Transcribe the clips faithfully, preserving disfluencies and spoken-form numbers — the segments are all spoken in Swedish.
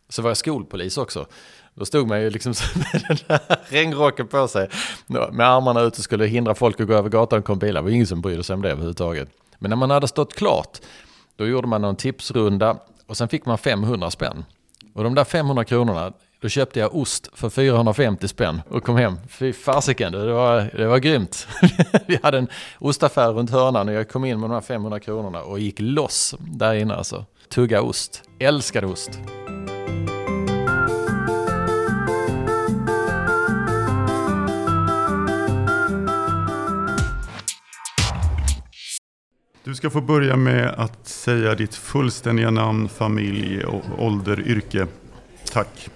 så var jag skolpolis också. Då stod man ju liksom med den där regnrocken på sig, med armarna ut och skulle hindra folk att gå över gatan och kom bilar. Det var ingen som brydde sig om det överhuvudtaget. Men när man hade stått klart, då gjorde man någon tipsrunda och sen fick man femhundra spänn. Och de där femhundra kronorna, då köpte jag ost för fyrahundrafemtio spänn och kom hem. Fy fasiken, det var, det var grymt. Vi hade en ostaffär runt hörnan och jag kom in med de här femhundra kronorna och gick loss där inne alltså. Tugga ost. Älskade ost. Du ska få börja med att säga ditt fullständiga namn, familj, ålder, yrke. Tack.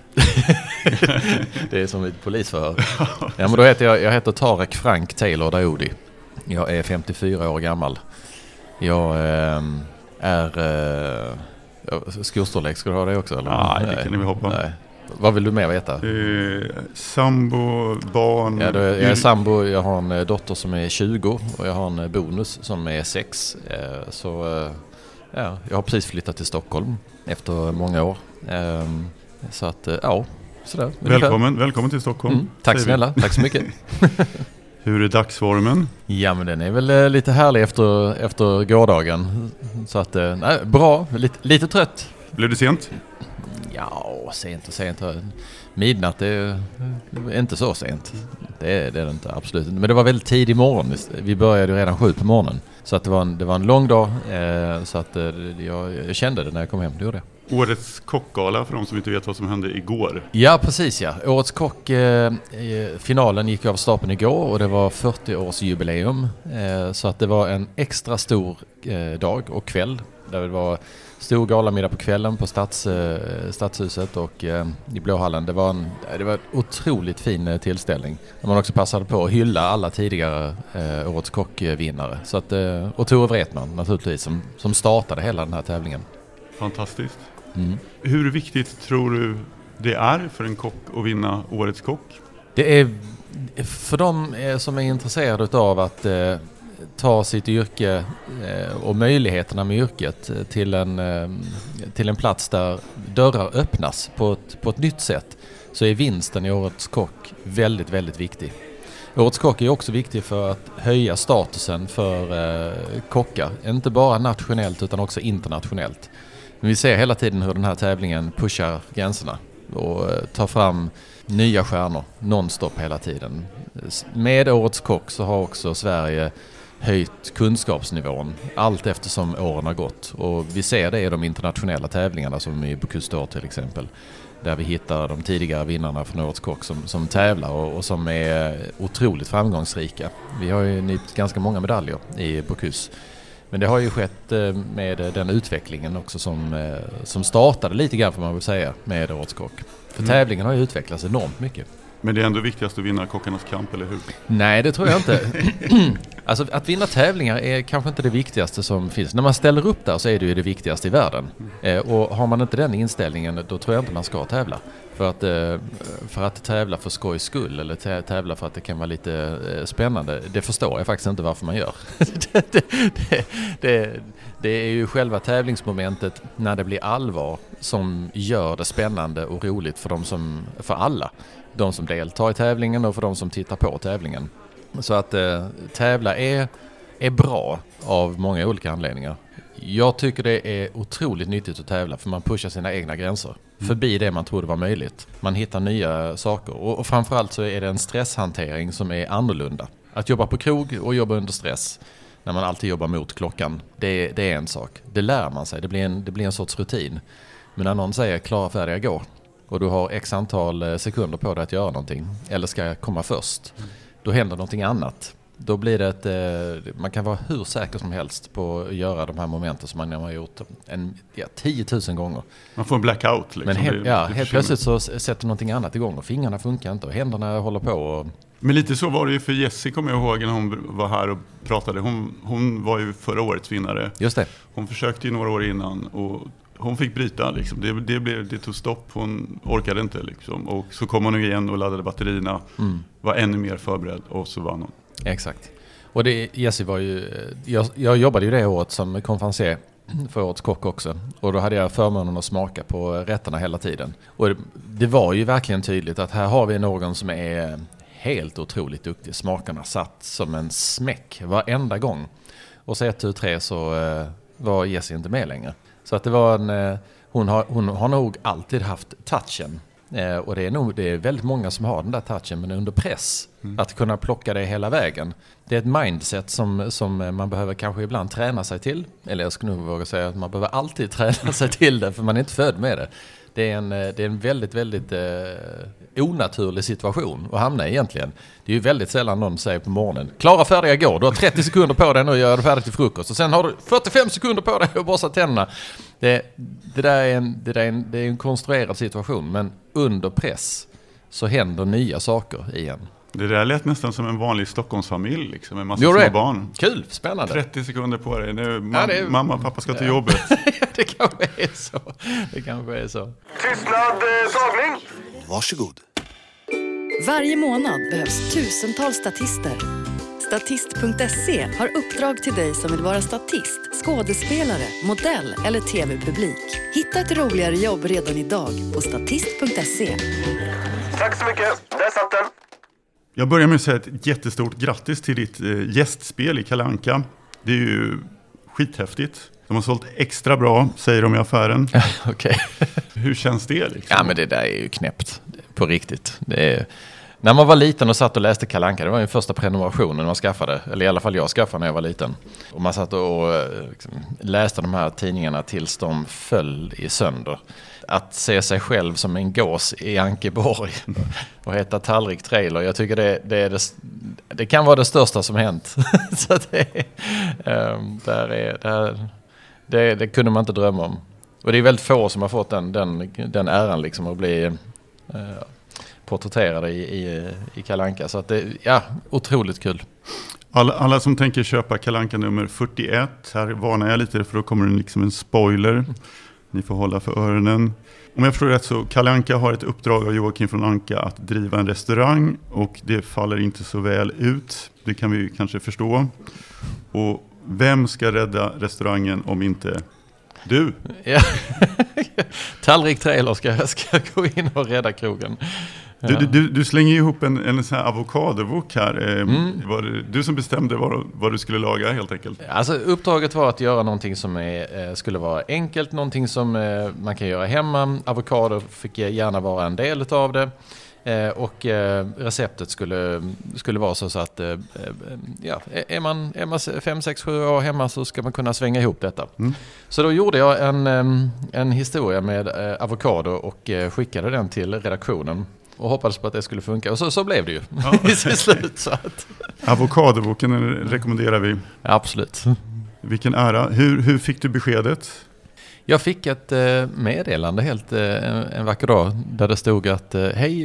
Det är som ett polisförhör. Ja, men då heter jag, jag heter Tarek Frank Taylor Daoudi. Jag är femtiofyra år gammal. Jag eh, är... Eh, skolstorlek, ska du ha det också? Eller? Nej, det kan ni väl hoppa. Nej. Vad vill du mer veta? Eh, sambo, barn... Ja, då är, jag är sambo, jag har en dotter som är tjugo och jag har en bonus som är sex. Eh, så eh, ja, jag har precis flyttat till Stockholm efter många år. Eh, så att, eh, ja, sådär. Välkommen, välkommen till Stockholm. Mm, tack snälla, tack så mycket. Hur är dagsformen? Ja, men den är väl eh, lite härlig efter, efter gårdagen. Så att, eh, nej, bra, lite, lite trött. Blev det sent? Ja, sent och sent. Midnatt är inte så sent. Det är, det är det inte, absolut inte. Men det var väldigt tidig morgon. Vi började redan sju på morgonen. Så att det, var en, det var en lång dag. Eh, så att eh, jag, jag kände det när jag kom hem. Det gjorde det. Årets kockgala för de som inte vet vad som hände igår. Ja, precis ja. Årets kock, eh, finalen gick av stapeln igår och det var fyrtio-årsjubileum. Eh, så att det var en extra stor eh, dag och kväll. Där det var stor galamiddag på kvällen på stads, eh, Stadshuset och eh, i Blåhallen. Det var en det var en otroligt fin eh, tillställning. Där man också passade på att hylla alla tidigare eh, Årets kockvinnare. Så att, eh, och Tore Wretman naturligtvis som, som startade hela den här tävlingen. Fantastiskt. Mm. Hur viktigt tror du det är för en kock att vinna Årets kock? Det är för de som är intresserade av att eh, ta sitt yrke eh, och möjligheterna med yrket till en, eh, till en plats där dörrar öppnas på ett, på ett nytt sätt, så är vinsten i Årets kock väldigt, väldigt viktig. Årets kock är också viktig för att höja statusen för eh, kockar, inte bara nationellt utan också internationellt. Men vi ser hela tiden hur den här tävlingen pushar gränserna och eh, tar fram nya stjärnor nonstop hela tiden. Med Årets kock så har också Sverige höjt kunskapsnivån allt eftersom åren har gått. Och vi ser det i de internationella tävlingarna som i Bocuse d'Or till exempel. Där vi hittar de tidigare vinnarna från Årets kock som, som tävlar och, och som är otroligt framgångsrika. Vi har ju nypt ganska många medaljer i Bocuse. Men det har ju skett med den utvecklingen också som, som startade lite grann får man väl säga med Årets kock. För mm. tävlingen har ju utvecklats enormt mycket. Men det är ändå viktigast att vinna kockarnas kamp, eller hur? Nej, det tror jag inte. Alltså att vinna tävlingar är kanske inte det viktigaste som finns. När man ställer upp där så är det ju det viktigaste i världen. Mm. Eh, och har man inte den inställningen, då tror jag inte man ska tävla. För att, eh, för att tävla för skojs skull eller tävla för att det kan vara lite eh, spännande, det förstår jag faktiskt inte varför man gör. det, det, det, det, det är ju själva tävlingsmomentet när det blir allvar som gör det spännande och roligt för, de som, för alla. De som deltar i tävlingen och för de som tittar på tävlingen. Så att eh, tävla är, är bra av många olika anledningar. Jag tycker det är otroligt nyttigt att tävla för man pushar sina egna gränser. Mm. Förbi det man trodde var möjligt. Man hittar nya saker och, och framförallt så är det en stresshantering som är annorlunda. Att jobba på krog och jobba under stress när man alltid jobbar mot klockan, det, det är en sak. Det lär man sig, det blir en, det blir en sorts rutin. Men när någon säger klara, färdiga, gå och du har x antal sekunder på dig att göra någonting eller ska komma först, mm. då händer någonting annat. Då blir det ett, eh, man kan vara hur säker som helst på att göra de här momenten som man har gjort en, ja, tiotusen gånger. Man får en blackout. Liksom. Men he- ja, helt plötsligt så sätter någonting annat igång och fingrarna funkar inte och händerna håller på. Och... Men lite så var det ju för Jessie, kommer jag ihåg, när hon var här och pratade. Hon, hon var ju förra årets vinnare. Just det. Hon försökte ju några år innan och hon fick bryta. Liksom. Det, det, blev, det tog stopp, hon orkade inte. Liksom. Och så kom hon igen och laddade batterierna. Mm. Var ännu mer förberedd och så vann hon. Exakt. Och det, Jessie var ju, jag, jag jobbade ju det året som konferencier för årets kock också. Och då hade jag förmånen att smaka på rätterna hela tiden. Och det, det var ju verkligen tydligt att här har vi någon som är helt otroligt duktig. Smakerna satt som en smäck varenda gång. Och så ett, tu, tre så eh, var Jessie inte med längre. Så att det var en... Eh, hon, har, hon har nog alltid haft touchen. Eh, och det är nog det är väldigt många som har den där touchen, men under press. Mm. Att kunna plocka det hela vägen. Det är ett mindset som, som man behöver kanske ibland träna sig till. Eller jag skulle nog våga säga att man behöver alltid träna sig till det, för man är inte född med det. Det är en, det är en väldigt, väldigt eh, onaturlig situation att hamna i egentligen. Det är ju väldigt sällan någon säger på morgonen: klara, färdiga, går. Du har trettio sekunder på dig nu och gör det färdigt till frukost. Och sen har du fyrtiofem sekunder på dig att borsta tänderna. Det, det där är en, det där är en, det är en konstruerad situation, men under press så händer nya saker igen. Det där lät nästan som en vanlig Stockholmsfamilj liksom, med massa jo, små barn. Kul, spännande. trettio sekunder på dig. Nu, ma- ja, är... Mamma och pappa ska till jobbet. Det kanske är så. Det kanske är så. Tystnad, tagning. Varsågod. Varje månad behövs tusentals statister. Statist punkt se har uppdrag till dig som vill vara statist, skådespelare, modell eller tv-publik. Hitta ett roligare jobb redan idag på statist punkt se. Tack så mycket. Där satt den. Jag börjar med att säga ett jättestort grattis till ditt eh, gästspel i Kalle Anka. Det är ju skithäftigt. De har sålt extra bra, säger de i affären. Okej. Hur känns det liksom? Ja, men det där är ju knäppt. På riktigt. Det är... När man var liten och satt och läste Kalle Anka, det var ju första prenumerationen man skaffade. Eller i alla fall jag skaffade när jag var liten. Och man satt och liksom, läste de här tidningarna tills de föll i sönder. Att se sig själv som en gås i Ankeborg och heta Tallrik Trailer. Jag tycker det, det, är det, det kan vara det största som hänt. Så det, um, där är, där, det, det kunde man inte drömma om. Och det är väldigt få som har fått den, den, den äran liksom att bli uh, porträtterade i, i, i Kalle Anka. Så att det, ja, otroligt kul. Alla, alla som tänker köpa Kalle Anka nummer fyrtioett, här varnar jag lite för då kommer det liksom en spoiler. Ni får hålla för öronen. Om jag förstår rätt så Kalle Anka har ett uppdrag av Joakim från Anka att driva en restaurang och det faller inte så väl ut. Det kan vi kanske förstå. Och vem ska rädda restaurangen om inte du? Ja. Tallrik Trailer ska, ska gå in och rädda krogen. Ja. Du, du, du slänger ihop en, en sån här avokadovok här. Mm. Var det du som bestämde vad, vad du skulle laga helt enkelt? Alltså uppdraget var att göra någonting som är, skulle vara enkelt, någonting som man kan göra hemma. Avokado fick gärna vara en del av det. Och receptet skulle, skulle vara så att ja, är man, är man fem, sex, sju år hemma så ska man kunna svänga ihop detta. Mm. Så då gjorde jag en, en historia med avokado och skickade den till redaktionen. Och hoppades på att det skulle funka. Och så, så blev det ju ja. I slut. Så att... Avokadoboken rekommenderar vi. Ja, absolut. Vilken ära. Hur, hur fick du beskedet? Jag fick ett eh, meddelande helt eh, en vacker dag. Där det stod att eh, hej,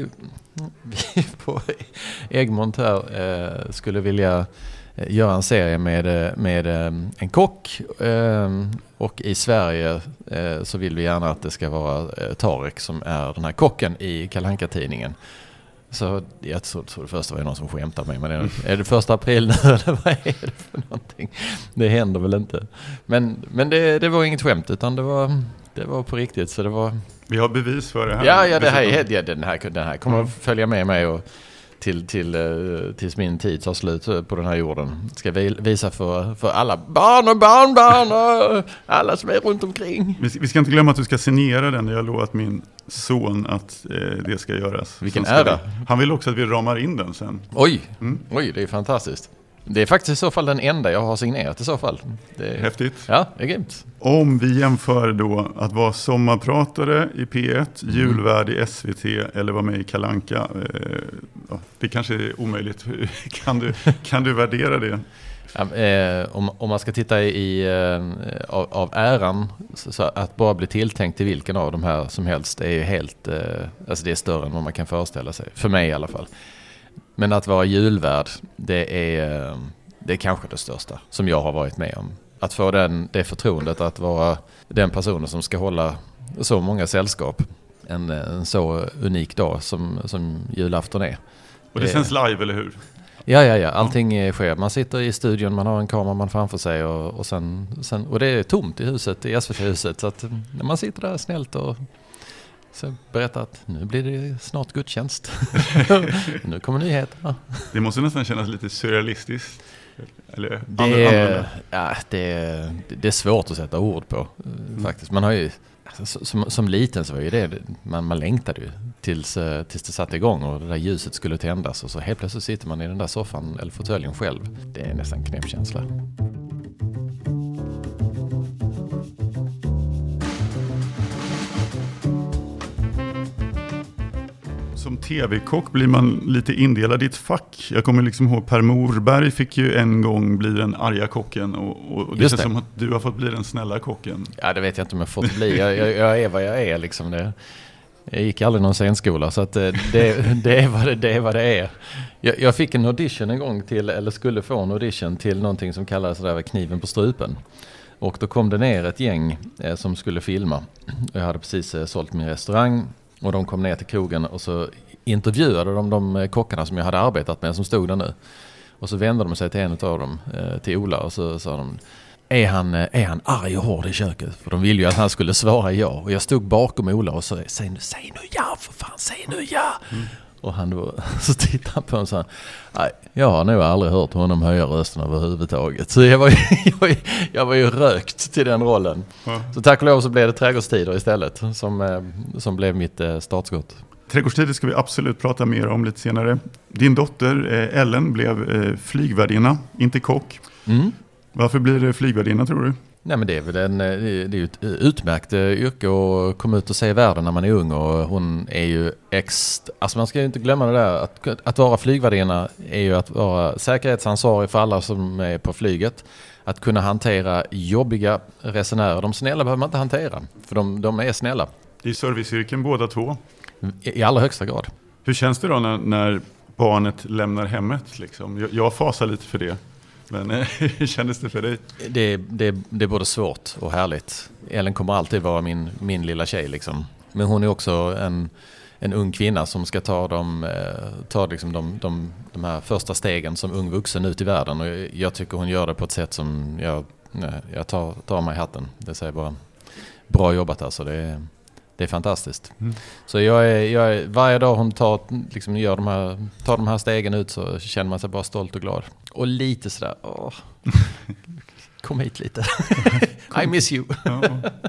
vi på Egmont här eh, skulle vilja göra en serie med, med en kock. Eh, och i Sverige eh, så vill vi gärna att det ska vara eh, Tarek som är den här kocken i Kalle Anka-tidningen. Så jag trodde det första var någon som skämtade med mig. Men är det första april nu eller vad är det för någonting? Det händer väl inte. Men, men det, det var inget skämt utan det var, det var på riktigt. Så det var... Vi har bevis för det här. Ja, ja, det här, ja den, här, den här kommer mm. att följa med mig och till, till, tills min tid tar slut på den här jorden. Ska vi visa för, för alla barn och barnbarn och alla som är runt omkring. Vi ska, vi ska inte glömma att du ska signera den. Jag har lovat min son att eh, det ska göras. Vilken ära. Vi, han vill också att vi ramar in den sen. Oj, mm. Oj, det är fantastiskt. Det är faktiskt i så fall den enda jag har signerat i så fall. Det är... Häftigt. Ja, det är grymt. Om vi jämför då att vara sommarpratare i P ett, mm. julvärd i S V T eller vara med i Kalle Anka. Eh, det kanske är omöjligt. Kan du, kan du värdera det? Ja, eh, om, om man ska titta i eh, av, av äran så, så att bara bli tilltänkt till vilken av de här som helst är ju helt, eh, alltså det är större än vad man kan föreställa sig. För mig i alla fall. Men att vara julvärd, det är, det är kanske det största som jag har varit med om. Att få den, det förtroendet att vara den personen som ska hålla så många sällskap en, en så unik dag som, som julafton är. Och det, det sänds live, eller hur? Ja, ja, ja. Allting ja. sker. Man sitter i studion, man har en kamera man framför sig och, och, sen, sen, och det är tomt i huset, i S V T-huset. Så att när man sitter där snällt och så berättar att nu blir det snart gudstjänst. Nu kommer nyheterna. Det måste nästan kännas lite surrealistiskt. Eller det, är, ja, det, är, det är svårt att sätta ord på mm. faktiskt. Man har ju, som, som liten så var ju det, man, man längtade ju tills, tills det satte igång och det där ljuset skulle tändas och så helt plötsligt sitter man i den där soffan eller fåtöljen själv. Det är nästan knäppkänsla. Som tv-kock blir man lite indelad i ett fack. Jag kommer liksom ihåg Per Morberg fick ju en gång bli den arga kocken och, och det känns det. som att du har fått bli den snälla kocken. Ja, det vet jag inte om jag fått bli. Jag, jag, jag är vad jag är liksom. Det, jag gick aldrig någon scenskola så att det, det, är vad det, det är vad det är. Jag, jag fick en audition en gång till, eller skulle få en audition till någonting som kallades där Kniven på strupen. Och då kom det ner ett gäng eh, som skulle filma. Jag hade precis eh, sålt min restaurang. Och de kom ner till krogen och så intervjuade de de kockarna som jag hade arbetat med som stod där nu. Och så vände de sig till en av dem, till Ola, och så sa de: Är han, är han arg och hård i köket? För de ville ju att han skulle svara ja. Och jag stod bakom Ola och sa: Säg nu, säg nu ja, för fan, säg nu ja! Mm. Och han då, så tittade han på honom och sa: Nej, jag har nog aldrig hört honom höja rösten överhuvudtaget. Så jag var ju, jag var ju, jag var ju rökt till den rollen. Ja. Så tack och lov så blev det Trädgårdstider istället som, som blev mitt startskott. Trädgårdstider ska vi absolut prata mer om lite senare. Din dotter Ellen blev flygvärdinna, inte kock. Mm. Varför blir det flygvärdinna, tror du? Nej, men det är väl en, det är ju ett utmärkt yrke att komma ut och se världen när man är ung, och hon är ju ex, alltså man ska ju inte glömma det där att, att vara flygvärdinna är ju att vara säkerhetsansvarig för alla som är på flyget, att kunna hantera jobbiga resenärer. De snälla behöver man inte hantera, för de, de är snälla. Det är serviceyrken båda två. I, i allra högsta grad. Hur känns det då när, när barnet lämnar hemmet liksom? Jag, jag fasar lite för det. Men hur kändes det för dig? Det, det, det är både svårt och härligt. Ellen kommer alltid vara min, min lilla tjej liksom. Men hon är också en, en ung kvinna som ska ta, de, ta liksom de, de, de här första stegen som ung vuxen ut i världen. Och jag, jag tycker hon gör det på ett sätt som jag, jag tar, tar mig i hatten. Det säger bara bra jobbat alltså. Det är, det är fantastiskt. Mm. Så jag är, jag är, varje dag hon tar, liksom gör de här, tar de här stegen ut så känner man sig bara stolt och glad. Och lite sådär, åh, kom hit lite. I miss you. Ja.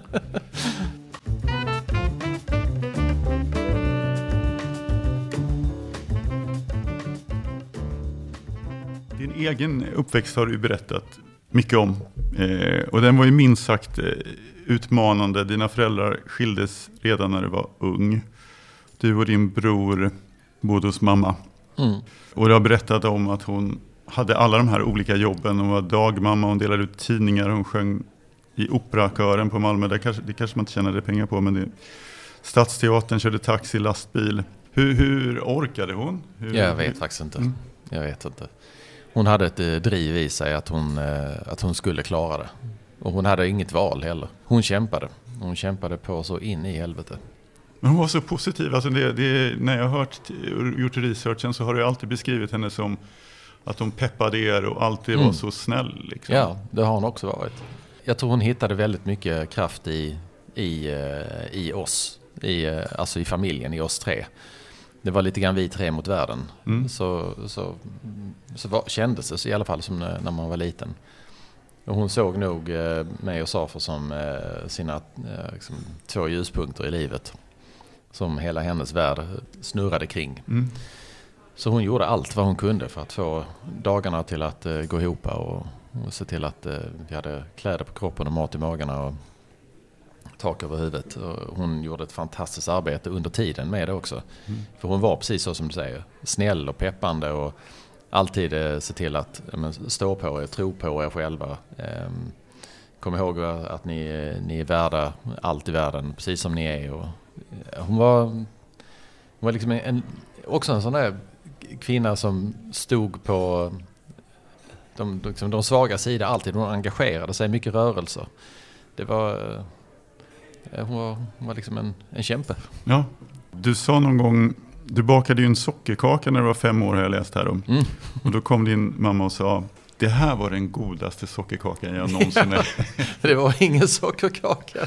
Din egen uppväxt har du berättat mycket om. Eh, och den var ju minst sagt eh, utmanande. Dina föräldrar skildes redan när du var ung. Du och din bror bodde hos mamma. Mm. Och du har berättat om att hon hade alla de här olika jobben. Hon var dagmamma, hon delade ut tidningar, hon sjöng i operakören på Malmö. Det kanske, det kanske man inte tjänade pengar på, men det, Stadsteatern, körde taxi, lastbil. Hur, hur orkade hon? Hur, jag vet hur? faktiskt inte. Mm. Jag vet inte. Hon hade ett eh, driv i sig att hon, eh, att hon skulle klara det. Och hon hade inget val heller. Hon kämpade. Hon kämpade på så in i helvete. Men hon var så positiv. Alltså det, det, när jag har hört och gjort researchen så har du alltid beskrivit henne som att hon peppade er och alltid mm. var så snäll. Liksom. Ja, det har hon också varit. Jag tror hon hittade väldigt mycket kraft i, i, i oss. I, alltså i familjen, i oss tre. Det var lite grann vi tre mot världen. Mm. Så, så, så var, kändes det så i alla fall som när, när man var liten. Och hon såg nog eh, mig och Safer som eh, sina eh, liksom, två ljuspunkter i livet. Som hela hennes värld snurrade kring. Mm. Så hon gjorde allt vad hon kunde för att få dagarna till att eh, gå ihop och, och se till att eh, vi hade kläder på kroppen och mat i magarna och tak över huvudet. Och hon gjorde ett fantastiskt arbete under tiden med det också. Mm. För hon var precis så som du säger, snäll och peppande och alltid eh, se till att men, stå på er, tro på er själva. Eh, kom ihåg att ni, ni är värda allt i världen, precis som ni är. Och, eh, hon var, hon var liksom en, också en sån där kvinna som stod på de, liksom, de svaga sidor alltid. Hon engagerade sig, mycket rörelser. Det var... Hon var, hon var liksom en, en kämpe. Ja. Du sa någon gång Du bakade ju en sockerkaka när du var fem år, har jag läst här om. Mm. Och då kom din mamma och sa, det här var den godaste sockerkakan jag någonsin är. Det var ingen sockerkaka.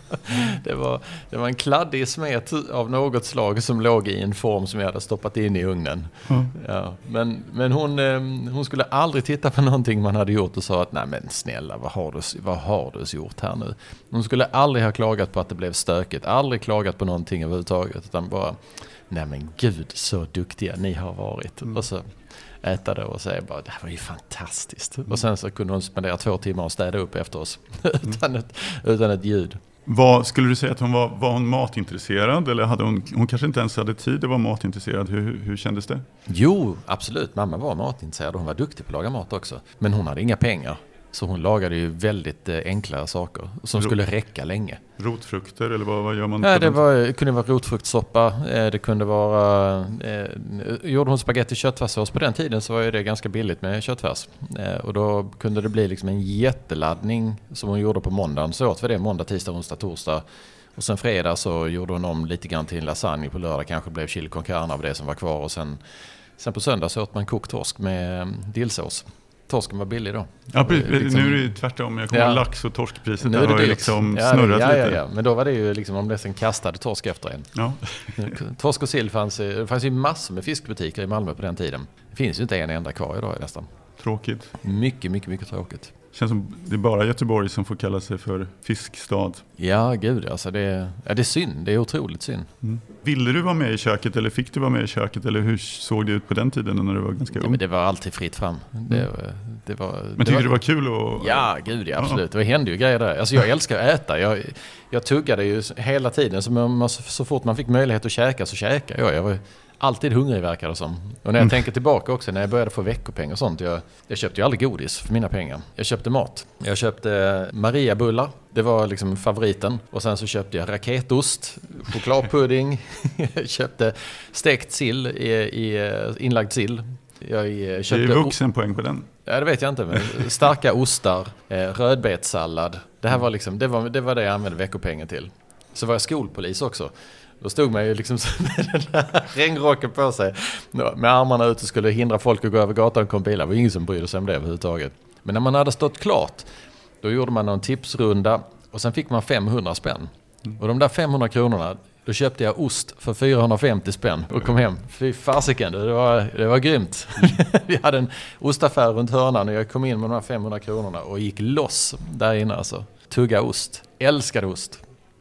Det var, det var en kladdig smet av något slag som låg i en form som jag hade stoppat in i ugnen. Mm. Ja, men men hon, hon skulle aldrig titta på någonting man hade gjort och sa att nej men snälla, vad har du, vad har du gjort här nu? Hon skulle aldrig ha klagat på att det blev stökigt. Aldrig klagat på någonting överhuvudtaget. Utan bara, nej men gud så duktiga ni har varit. Mm. Och så äta det och säga bara, det här var ju fantastiskt. Mm. Och sen så kunde hon spendera två timmar och städa upp efter oss utan, ett, utan ett ljud. Vad, skulle du säga att hon var, var hon matintresserad eller hade hon, hon kanske inte ens hade tid att vara matintresserad? Hur, hur kändes det? Jo, absolut. Mamma var matintresserad och hon var duktig på att laga mat också. Men hon hade inga pengar. Så hon lagade ju väldigt eh, enkla saker som skulle räcka länge. Rotfrukter eller vad, vad gör man? Ja, det, var, det kunde vara rotfruktsoppa. Eh, det kunde vara... Eh, gjorde hon spaghetti köttfärssås på den tiden så var ju det ganska billigt med köttfärs. Eh, och då kunde det bli liksom en jätteladdning som hon gjorde på måndagen. Så åt vi det måndag, tisdag, onsdag, torsdag. Och sen fredag så gjorde hon om lite grann till en lasagne. På lördag kanske blev chili con carne av det som var kvar. Och sen, sen på söndag så åt man kokt torsk med dillsås. Torsken var billig då. Ja, liksom, liksom, nu är det tvärtom. Jag kommer ja. lax- och torskpriset. Nu är det har liksom ja, snurrat ja, lite. Ja, ja. Men då var det ju liksom om det sen kastade torsk efter en. Ja. Torsk och sill fanns, det fanns ju massor med fiskbutiker i Malmö på den tiden. Det finns ju inte en enda kvar idag nästan. Tråkigt. Mycket, mycket, mycket tråkigt. Känns som det är bara Göteborg som får kalla sig för fiskstad. Ja, gud. Alltså det, ja, det är synd. Det är otroligt synd. Mm. Ville du vara med i köket eller fick du vara med i köket? Eller hur såg det ut på den tiden när du var ganska ung? Ja, men det var alltid fritt fram. Det, mm. det var, men det tyckte var, du det var kul? Och, ja, gud ja, absolut. Ja. Det hände ju grejer där. Alltså jag älskar att äta. Jag, jag tuggade ju hela tiden. Så, man, så fort man fick möjlighet att käka så käkade jag. Jag var alltid hungrig verkar det som. Och när jag mm. tänker tillbaka också när jag började få veckopeng och sånt. Jag, jag köpte ju aldrig godis för mina pengar. Jag köpte mat. Jag köpte Mariabullar. Det var liksom favoriten. Och sen så köpte jag raketost, chokladpudding. Jag köpte stekt sill i, i inlagd sill. Jag köpte det är vuxenpoäng på den. Ja, det vet jag inte. Men starka ostar, rödbetssallad. Det här var liksom, det var, det var det jag använde veckopengen till. Så var jag skolpolis också. Då stod man ju liksom med den där regnrocken på sig. Med armarna ut och skulle hindra folk att gå över gatan och kom bilar. Det var ingen som brydde sig om det överhuvudtaget. Men när man hade stått klart, då gjorde man någon tipsrunda. Och sen fick man femhundra spänn. Och de där femhundra kronorna, då köpte jag ost för fyrahundrafemtio spänn. Och kom hem. Fy fasiken, det var, det var grymt. Vi hade en ostaffär runt hörnan och jag kom in med de här femhundra kronorna. Och gick loss där inne alltså. Tugga ost. Älskade ost.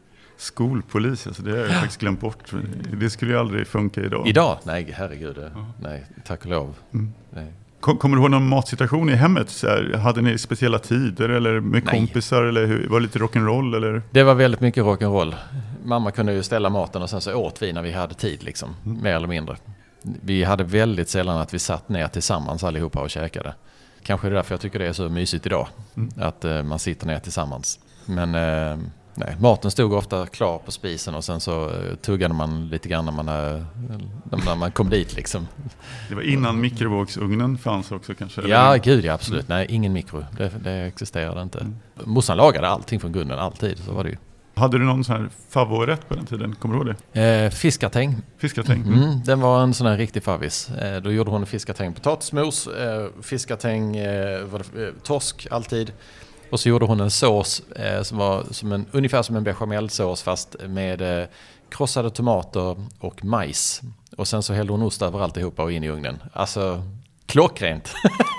Skolpolis, alltså det har jag faktiskt glömt bort. Det skulle ju aldrig funka idag. Idag? Nej, herregud. Uh-huh. Nej, tack och lov. Mm. Nej. Kommer du ihåg någon matsituation i hemmet? Så här, hade ni speciella tider eller med Nej. kompisar? Eller hur, var det lite rock'n'roll? Eller? Det var väldigt mycket rock'n'roll. Mamma kunde ju ställa maten och sen så åt vi när vi hade tid, liksom, mm. mer eller mindre. Vi hade väldigt sällan att vi satt ner tillsammans allihopa och käkade. Kanske är det därför jag tycker det är så mysigt idag. Mm. Att uh, man sitter ner tillsammans. Men... Uh, Nej, maten stod ofta klar på spisen och sen så uh, tuggade man lite grann när man, uh, när man kom dit liksom. Det var innan mikrovågsugnen fanns också kanske? Ja, eller? gud ja, absolut. Nej, ingen mikro. Det, det existerade inte. Mm. Morsan lagade allting från grunden, alltid. Så var det ju. Hade du någon sån här favorit på den tiden? Kommer du ihåg det? Eh, fiskatäng. Fiskatäng? Mm. Mm, den var en sån här riktig favvis. Eh, då gjorde hon fiskatäng potatismos, eh, fiskatäng, eh, var det, eh, torsk alltid. Och så gjorde hon en sås eh, som var som en, ungefär som en bechamelsås fast med eh, krossade tomater och majs. Och sen så hällde hon ost över alltihopa och in i ugnen. Alltså, klockrent.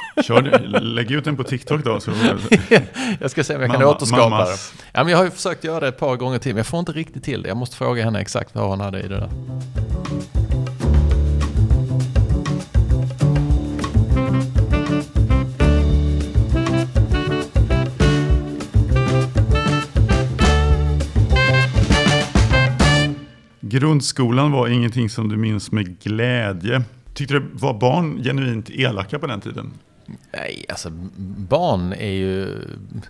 Kör, lägg ut den på TikTok då. Så... jag ska se om jag Mamma, kan återskapa mammas. det. Ja, men jag har ju försökt göra det ett par gånger till, men jag får inte riktigt till det. Jag måste fråga henne exakt vad hon hade i det där. Grundskolan var ingenting som du minns med glädje. Tyckte du var barn genuint elaka på den tiden? Nej, alltså barn är ju...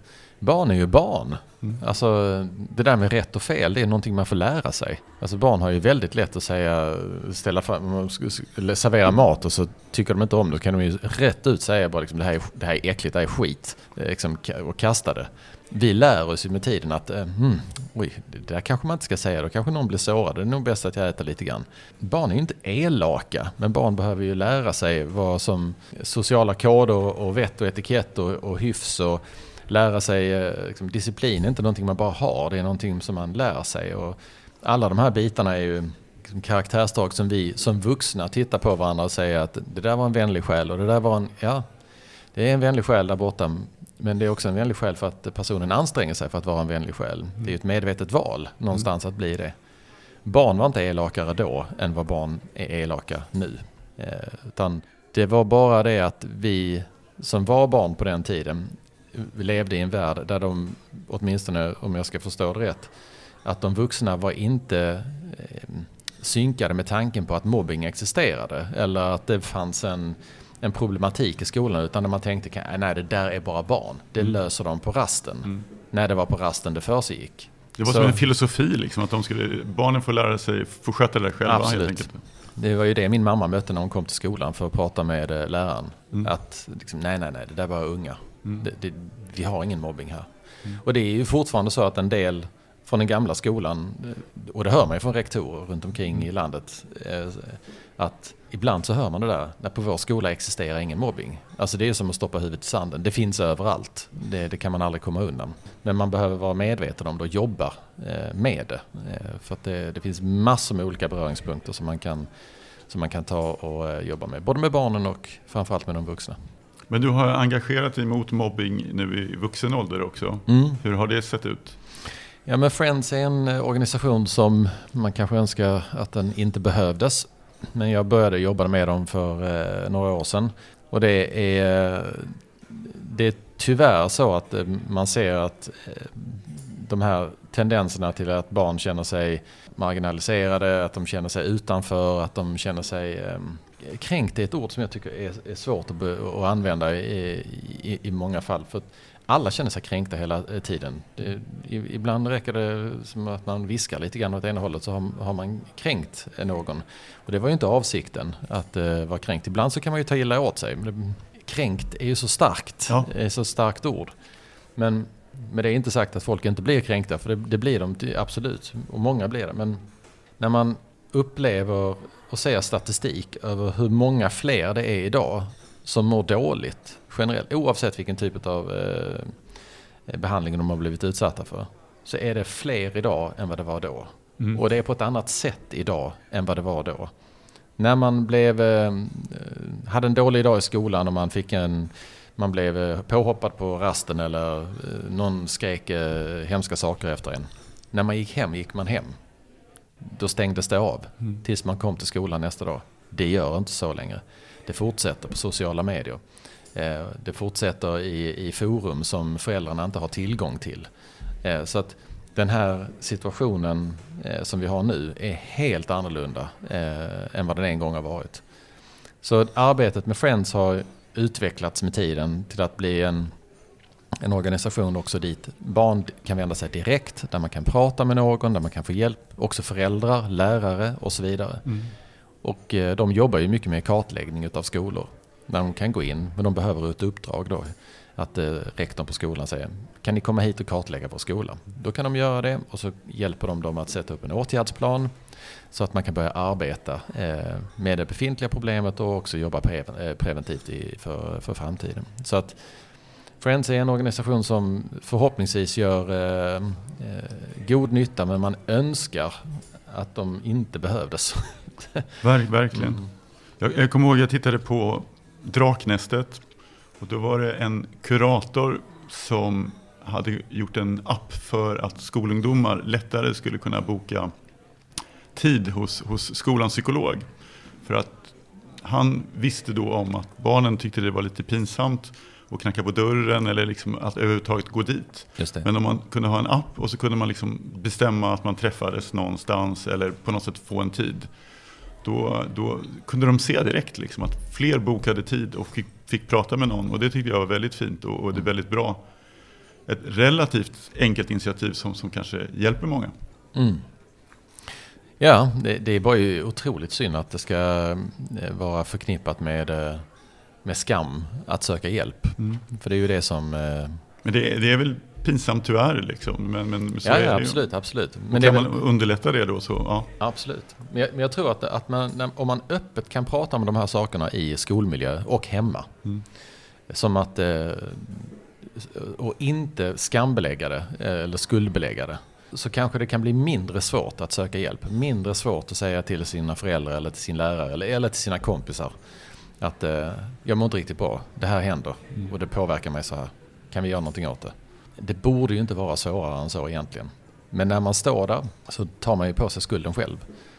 Barn är ju barn. Mm. Alltså det där med rätt och fel, det är någonting man får lära sig. Alltså barn har ju väldigt lätt att säga, ställa fram, servera mat och så tycker de inte om det. Då kan de ju rätt ut säga bara liksom, det, här är, det här är äckligt, det här är skit. Liksom, och kasta det. Vi lär oss ju med tiden att hmm, oj, det där kanske man inte ska säga, då kanske någon blir sårad. Det är nog bäst att jag äter lite grann. Barn är ju inte elaka, men barn behöver ju lära sig vad som sociala koder och vett och etikett och, och hyfs och lära sig, liksom, disciplin är inte någonting man bara har, det är någonting som man lär sig. Och alla de här bitarna är ju liksom karaktärsdrag som vi som vuxna tittar på varandra och säger att det där var en vänlig själ och det där var en, ja, det är en vänlig själ där borta. Men det är också en vänlig själ för att personen anstränger sig för att vara en vänlig själ. Det är ju ett medvetet val någonstans att bli det. Barn var inte elakare då än vad barn är elaka nu. Eh, utan det var bara det att vi som var barn på den tiden, vi levde i en värld där de, åtminstone om jag ska förstå det rätt, att de vuxna var inte eh, synkade med tanken på att mobbing existerade eller att det fanns en en problematik i skolan, utan när man tänkte nej, det där är bara barn. Det mm. löser de på rasten. Mm. När det var på rasten det för sig gick. Det var Så, som en filosofi, liksom, att de skulle, barnen får lära sig, får sköta det där själva. Absolut. Helt enkelt. Det var ju det min mamma mötte när hon kom till skolan för att prata med läraren. Mm. Att liksom, nej, nej, nej, det där var unga. Mm. Det, det, vi har ingen mobbing här. Mm. Och det är ju fortfarande så att en del från den gamla skolan, och det hör man ju från rektorer runt omkring mm. i landet, att ibland så hör man det där, när på vår skola existerar ingen mobbing. Alltså det är som att stoppa huvudet i sanden. Det finns överallt. Det, det kan man aldrig komma undan. Men man behöver vara medveten om det och jobba eh, med det. Eh, för att det, det finns massor med olika beröringspunkter som man kan, som man kan ta och eh, jobba med. Både med barnen och framförallt med de vuxna. Men du har engagerat dig mot mobbing nu i vuxen ålder också. Mm. Hur har det sett ut? Ja, men Friends är en organisation som man kanske önskar att den inte behövdes. Men jag började jobba med dem för eh, några år sedan. Och det är, det är tyvärr så att eh, man ser att eh, de här tendenserna till att barn känner sig marginaliserade, att de känner sig utanför, att de känner sig eh, kränkt är ett ord som jag tycker är, är svårt att, be, att använda i, i, i många fall. För alla känner sig kränkta hela tiden. Det, ibland räcker det som att man viskar lite grann åt ena hållet så har, har man kränkt någon. Och det var ju inte avsikten att uh, vara kränkt. Ibland så kan man ju ta illa åt sig. Men det, kränkt är ju så starkt. Ja. Det är så starkt ord. Men, men det är inte sagt att folk inte blir kränkta. För det, det blir de absolut. Och många blir det. Men när man upplever och ser statistik över hur många fler det är idag som mår dåligt generellt, oavsett vilken typ av eh, behandling de har blivit utsatta för, så är det fler idag än vad det var då. Mm. Och det är på ett annat sätt idag än vad det var då. När man blev, eh, hade en dålig dag i skolan och man fick en, man blev påhoppad på rasten eller eh, någon skrek eh, hemska saker efter en. När man gick hem gick man hem. Då stängdes det av mm. tills man kom till skolan nästa dag. Det gör inte så längre. Det fortsätter på sociala medier. Det fortsätter i, i forum som föräldrarna inte har tillgång till. Så att den här situationen som vi har nu är helt annorlunda än vad den en gång har varit. Så arbetet med Friends har utvecklats med tiden till att bli en, en organisation också dit barn kan vända sig direkt, där man kan prata med någon, där man kan få hjälp, också föräldrar, lärare och så vidare. Mm. Och de jobbar ju mycket med kartläggning av skolor. När de kan gå in, men de behöver ett uppdrag då. Att eh, rektorn på skolan säger, kan ni komma hit och kartlägga vår skola? Då kan de göra det och så hjälper de dem att sätta upp en åtgärdsplan så att man kan börja arbeta eh, med det befintliga problemet och också jobba pre- eh, preventivt i, för, för framtiden. Så att Friends är en organisation som förhoppningsvis gör eh, eh, god nytta, men man önskar att de inte behövdes. Ver- verkligen. Mm. Jag, jag kommer ihåg att jag tittade på Draknästet och då var det en kurator som hade gjort en app för att skolungdomar lättare skulle kunna boka tid hos, hos skolans psykolog. För att han visste då om att barnen tyckte det var lite pinsamt att knacka på dörren eller liksom att överhuvudtaget gå dit. Just det. Men om man kunde ha en app och så kunde man liksom bestämma att man träffades någonstans eller på något sätt få en tid. Då, då kunde de se direkt liksom att fler bokade tid och fick, fick prata med någon. Och det tyckte jag var väldigt fint och, och det är väldigt bra ett relativt enkelt initiativ som, som kanske hjälper många. Mm. Ja, det, det är bara ju otroligt synd att det ska vara förknippat med, med skam att söka hjälp. Mm. För det är ju det som... Men det, det är väl pinsamt tyvärr liksom. Men, men så ja, är ja, det absolut, absolut. Men kan det man väl... underlätta det då så, ja. Absolut. Men jag, men jag tror att, att man, om man öppet kan prata om de här sakerna i skolmiljö och hemma. Mm. Som att... och inte skambelägga det eller skuldbelägga det, så kanske det kan bli mindre svårt att söka hjälp. Mindre svårt att säga till sina föräldrar eller till sin lärare eller, eller till sina kompisar att eh, jag mår inte riktigt bra, det här händer och det påverkar mig så här. Kan vi göra någonting åt det? Det borde ju inte vara svårare än så egentligen. Men när man står där så tar man ju på sig skulden själv.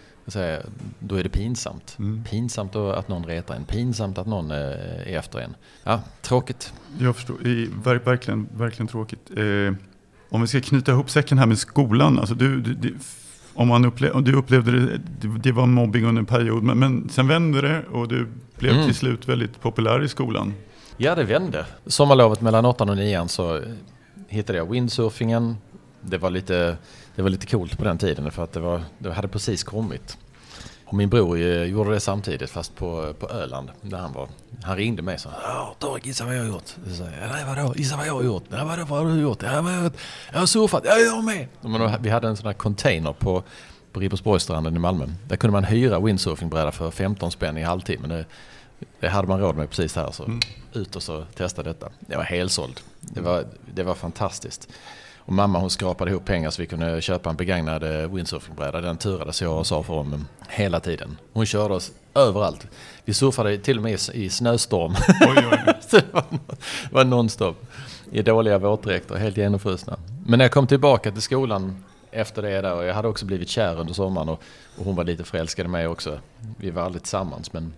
Så då är det pinsamt. Mm. Pinsamt att någon retar en. Pinsamt att någon är efter en. Ja, tråkigt. Jag förstår. Verkligen, verkligen tråkigt. Eh, om vi ska knyta ihop säcken här med skolan. Alltså du, du, du, om man upplevde, du upplevde det, det var mobbing under en period. Men, men sen vände det och du blev mm. till slut väldigt populär i skolan. Ja, det vände. Sommarlovet mellan åttan och nian så hittade jag windsurfingen. Det var lite, det var lite coolt på den tiden för att det, var, det hade precis kommit. Och min bror gjorde det samtidigt fast på, på Öland där han var. Han ringde mig och sa, ja, Torek, gissa vad jag har gjort. Så sa jag, nej vadå, gissa vad jag har gjort. Nej, vadå, vad har du gjort? Ja, vad har jag, jag har surfat, ja, jag är med. Men då, vi hade en sån här container på, på Ribersborgsstranden i Malmö. Där kunde man hyra windsurfingbräda för femton spänn i halvtimmen. Det, det hade man råd med precis här. Så mm. ut och så testa detta. Det var helsåld. Det var, det var fantastiskt. Och mamma hon skrapade ihop pengar så vi kunde köpa en begagnad windsurfingbräda. Den turades jag och sa för om hela tiden. Hon körde oss överallt. Vi surfade till och med i snöstorm. Oj, oj. Så det var, det var nonstop. I dåliga våtdräkter, helt genomfrusna. Men när jag kom tillbaka till skolan efter det där, och jag hade också blivit kär under sommaren och, och hon var lite förälskad i mig också. Vi var aldrig tillsammans, men,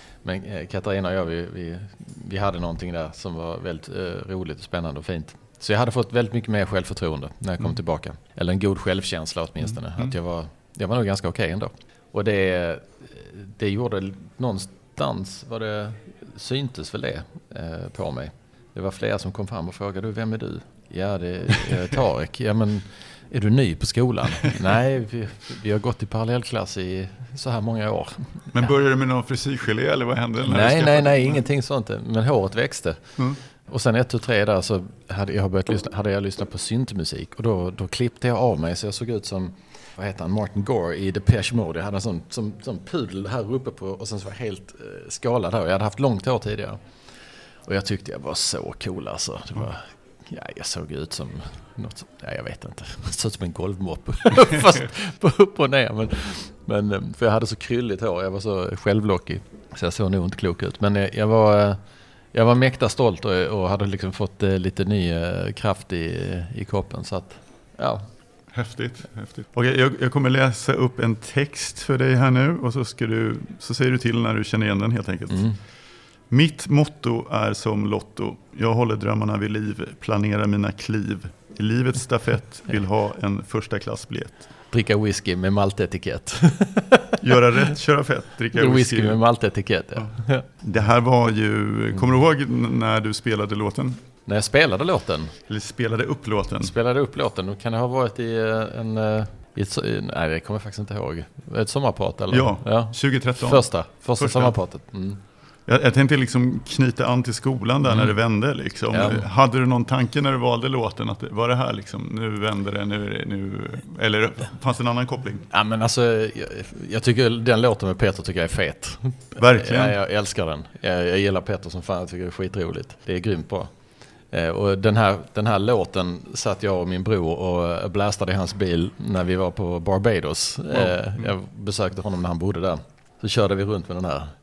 men Katarina och jag, vi, vi, vi hade någonting där som var väldigt eh, roligt och spännande och fint. Så jag hade fått väldigt mycket mer självförtroende när jag kom mm. tillbaka. Eller en god självkänsla åtminstone. Mm. Att jag var, jag var nog ganska okej okay ändå. Och det, det gjorde någonstans, var det, syntes väl det eh, på mig. Det var flera som kom fram och frågade, vem är du? Ja, det är Tarek. Ja, men är du ny på skolan? Nej, vi, vi har gått i parallellklass i så här många år. Men började du med någon frisyrgelé eller vad hände? Nej, nej, nej, ingenting sånt. Men håret växte. Mm. Och sen ett och tre där så hade jag börjat lyssna, hade jag lyssnat på syntmusik. Och då, då klippte jag av mig så jag såg ut som, vad heter han, Martin Gore i Depeche Mode. Jag hade en sån som, som pudel här uppe på och sen så var jag helt eh, skalad här. Jag hade haft långt hår tidigare. Och jag tyckte jag var så cool alltså. Det var, ja, jag såg ut som något, ja, jag vet inte. Det såg ut som en golvmopp. Fast på upp och ner. Men, men, för jag hade så krylligt hår. Jag var så självlockig. Så jag såg nog inte klok ut. Men jag, jag var... Jag var mäkta stolt och, och hade liksom fått eh, lite ny eh, kraft i, i kroppen. Så att, ja. Häftigt, häftigt. Okej, jag, jag kommer läsa upp en text för dig här nu. Och så, ska du, så säger du till när du känner igen den helt enkelt. Mm. Mitt motto är som Lotto. Jag håller drömmarna vid liv, planerar mina kliv. I livets stafett vill ha en första klassbiljett. Dricka whisky med maltetikett. Göra rätt, köra fett, dricka whisky. Whisky med maltetikett, ja. Ja. Det här var ju, kommer du ihåg när du spelade låten? När jag spelade låten? Eller spelade upp låten? Spelade upp låten, då kan det ha varit i en... I ett, nej, det kommer jag faktiskt inte ihåg. Ett sommarprat eller? Ja, ja. tjugo-tretton. Första, första, första. sommarpratet. Mm. Jag, jag tänkte liksom knyta an till skolan där mm. när det vände. Liksom. Ja. Hade du någon tanke när du valde låten att det, var det här liksom, nu vänder det, nu är det, nu... Eller fanns det en annan koppling? Ja, men alltså, jag, jag tycker den låten med Peter tycker jag är fet. Verkligen. Jag, jag älskar den. Jag, jag gillar Peter som fan, jag tycker det är skitroligt. Det är grymt bra. Eh, och den här, den här låten satt jag och min bror och blastade i hans bil när vi var på Barbados. Wow. Eh, jag besökte honom när han bodde där. Så körde vi runt med den här.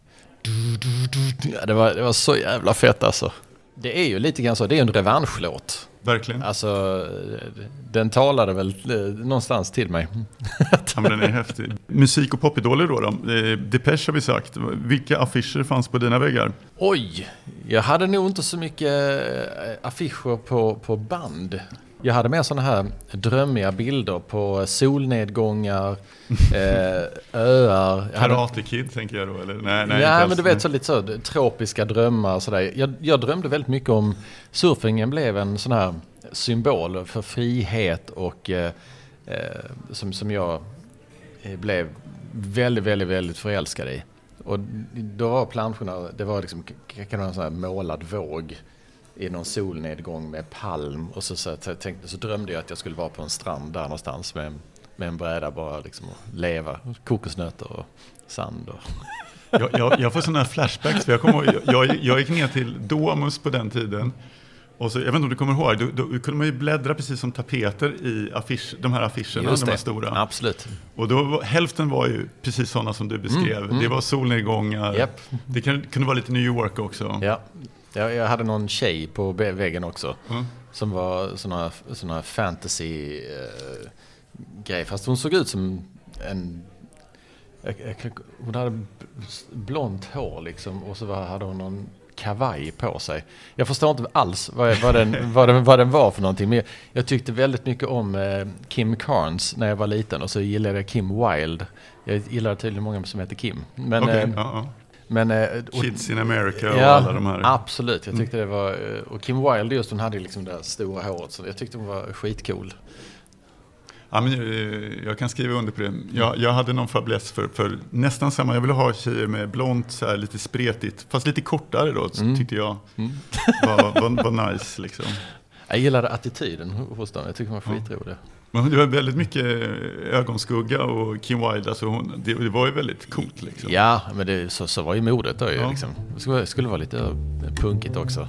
Ja, det var, det var så jävla fett alltså. Det är ju lite grann så, det är en revanschlåt. Verkligen. Alltså, den talade väl någonstans till mig. Ja, men den är häftig. Musik- och popidoler då, då. Depeche har vi sagt. Vilka affischer fanns på dina väggar? Oj, jag hade nog inte så mycket affischer på, på band. Jag hade med sådana här drömmiga bilder på solnedgångar, eh, öar. Karate Kid tänker jag då, eller? Nej, nej, ja, men du vet, så lite så tropiska drömmar och sådär. Jag, jag drömde väldigt mycket om, surfingen blev en sån här symbol för frihet och eh, som, som jag blev väldigt, väldigt, väldigt förälskad i. Och då var planscherna, det var liksom kan man säga, en målad våg i någon solnedgång med palm. Och så, så, så, tänkte, så drömde jag att jag skulle vara på en strand där någonstans med, med en bräda bara liksom och leva. Kokosnötter och sand. Och jag, jag, jag får sådana här flashbacks. För jag, kommer, jag, jag gick ner till Domus på den tiden. Och så, jag vet inte om du kommer ihåg, då, då kunde man ju bläddra precis som tapeter i affisch, de här affischerna, de här stora. Absolut. Och då var, hälften var ju precis sådana som du beskrev. Mm, mm. Det var solnedgångar. Yep. Det kunde, kunde vara lite New York också. Ja, jag, jag hade någon tjej på väggen också. Mm. Som var sådana, sådana fantasy äh, grejer. Fast hon såg ut som en... Hon hade blont hår liksom. Och så var, hade hon någon kavaj på sig. Jag förstår inte alls vad, vad, den, vad, den, vad den var för någonting. Men jag, jag tyckte väldigt mycket om eh, Kim Carnes när jag var liten. Och så gillade jag Kim Wilde. Jag gillade tydligen många som heter Kim. Men, okay, eh, uh-uh. men, eh, och, Kids in America och ja, alla de här. Absolut. Jag tyckte mm. det var... Och Kim Wilde just, hon hade liksom det där stora håret. Så jag tyckte hon var skitcool. Ja, men jag kan skriva under på det. Jag, jag hade någon fäbless för, för nästan samma. Jag ville ha tjejer med blont, så här, lite spretigt. Fast lite kortare då, mm. tyckte jag mm. var, var, var nice. Liksom. Jag gillade attityden hos dem. Jag tyckte hon var skitrolig. Men det var väldigt mycket ögonskugga och Kim Wilde. Alltså hon, det, det var ju väldigt coolt. Liksom. Ja, men det, så, så var ju modet då. Ju, ja. liksom. Det skulle, skulle vara lite punkigt också.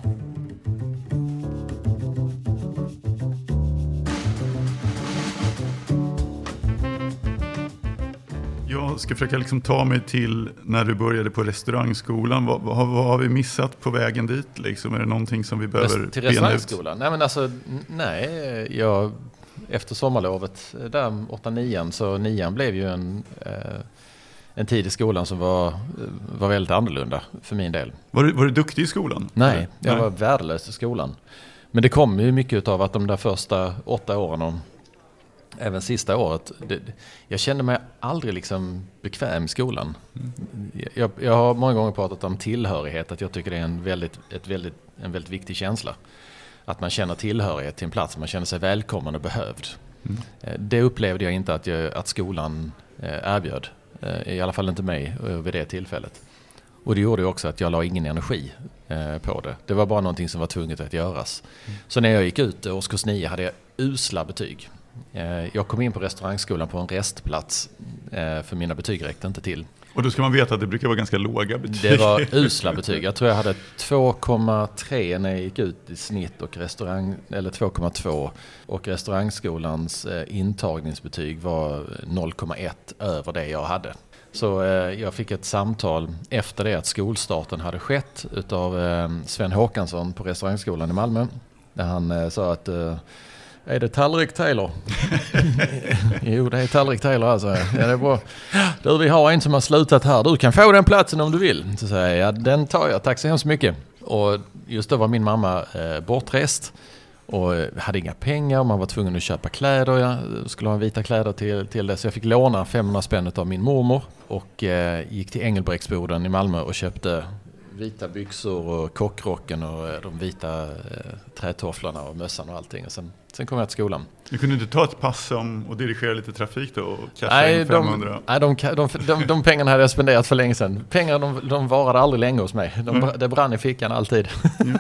Jag ska försöka liksom ta mig till när du började på restaurangskolan. Vad, vad, vad har vi missat på vägen dit? Liksom? Är det någonting som vi behöver Rest- till restaurangskolan? Nej, men alltså, nej. Jag, efter sommarlovet, där åtta nian, så nian blev ju en, eh, en tid i skolan som var, var väldigt annorlunda för min del. Var du, var du duktig i skolan? Nej, jag nej. var värdelös i skolan. Men det kom ju mycket av att de där första åtta åren om även sista året, det, jag kände mig aldrig liksom bekväm i skolan. Mm. Jag, jag har många gånger pratat om tillhörighet, att jag tycker det är en väldigt, ett väldigt, en väldigt viktig känsla. Att man känner tillhörighet till en plats, man känner sig välkommen och behövd. Mm. Det upplevde jag inte att, jag, att skolan erbjöd, i alla fall inte mig vid det tillfället. Och det gjorde ju också att jag la ingen energi på det. Det var bara någonting som var tvunget att göras. Mm. Så när jag gick ut årskurs nio hade jag usla betyg. Jag kom in på restaurangskolan på en restplats, för mina betyg räckte inte till. Och då ska man veta att det brukar vara ganska låga betyg. Det var usla betyg. Jag tror jag hade två komma tre när jag gick ut i snitt och restaurang, eller två komma två. Och restaurangskolans intagningsbetyg var noll komma ett över det jag hade. Så eh, jag fick ett samtal efter det att skolstarten hade skett utav eh, Sven Håkansson på restaurangskolan i Malmö. Där han eh, sa att eh, är det Tallrik Taylor? Jo, det är Tallrik Taylor alltså. Ja, det är bra. Du, vi har en som har slutat här. Du kan få den platsen om du vill. Så säger jag, ja, den tar jag. Tack så hemskt mycket. Och just då var min mamma eh, bortrest. Och hade inga pengar. Man var tvungen att köpa kläder. Jag skulle ha vita kläder till, till det. Så jag fick låna femhundra spänn av min mormor. Och eh, gick till Engelbrektsboden i Malmö och köpte vita byxor och kockrocken och de vita eh, trätofflarna och mössan och allting. Och sen, sen kom jag till skolan. Du kunde inte ta ett pass om och dirigera lite trafik då och casha in femhundra? De, nej, de, de, de, de pengarna hade jag spenderat för länge sedan. Pengar de, de varade aldrig länge hos mig. De, mm. Det brann i fickan alltid. Mm.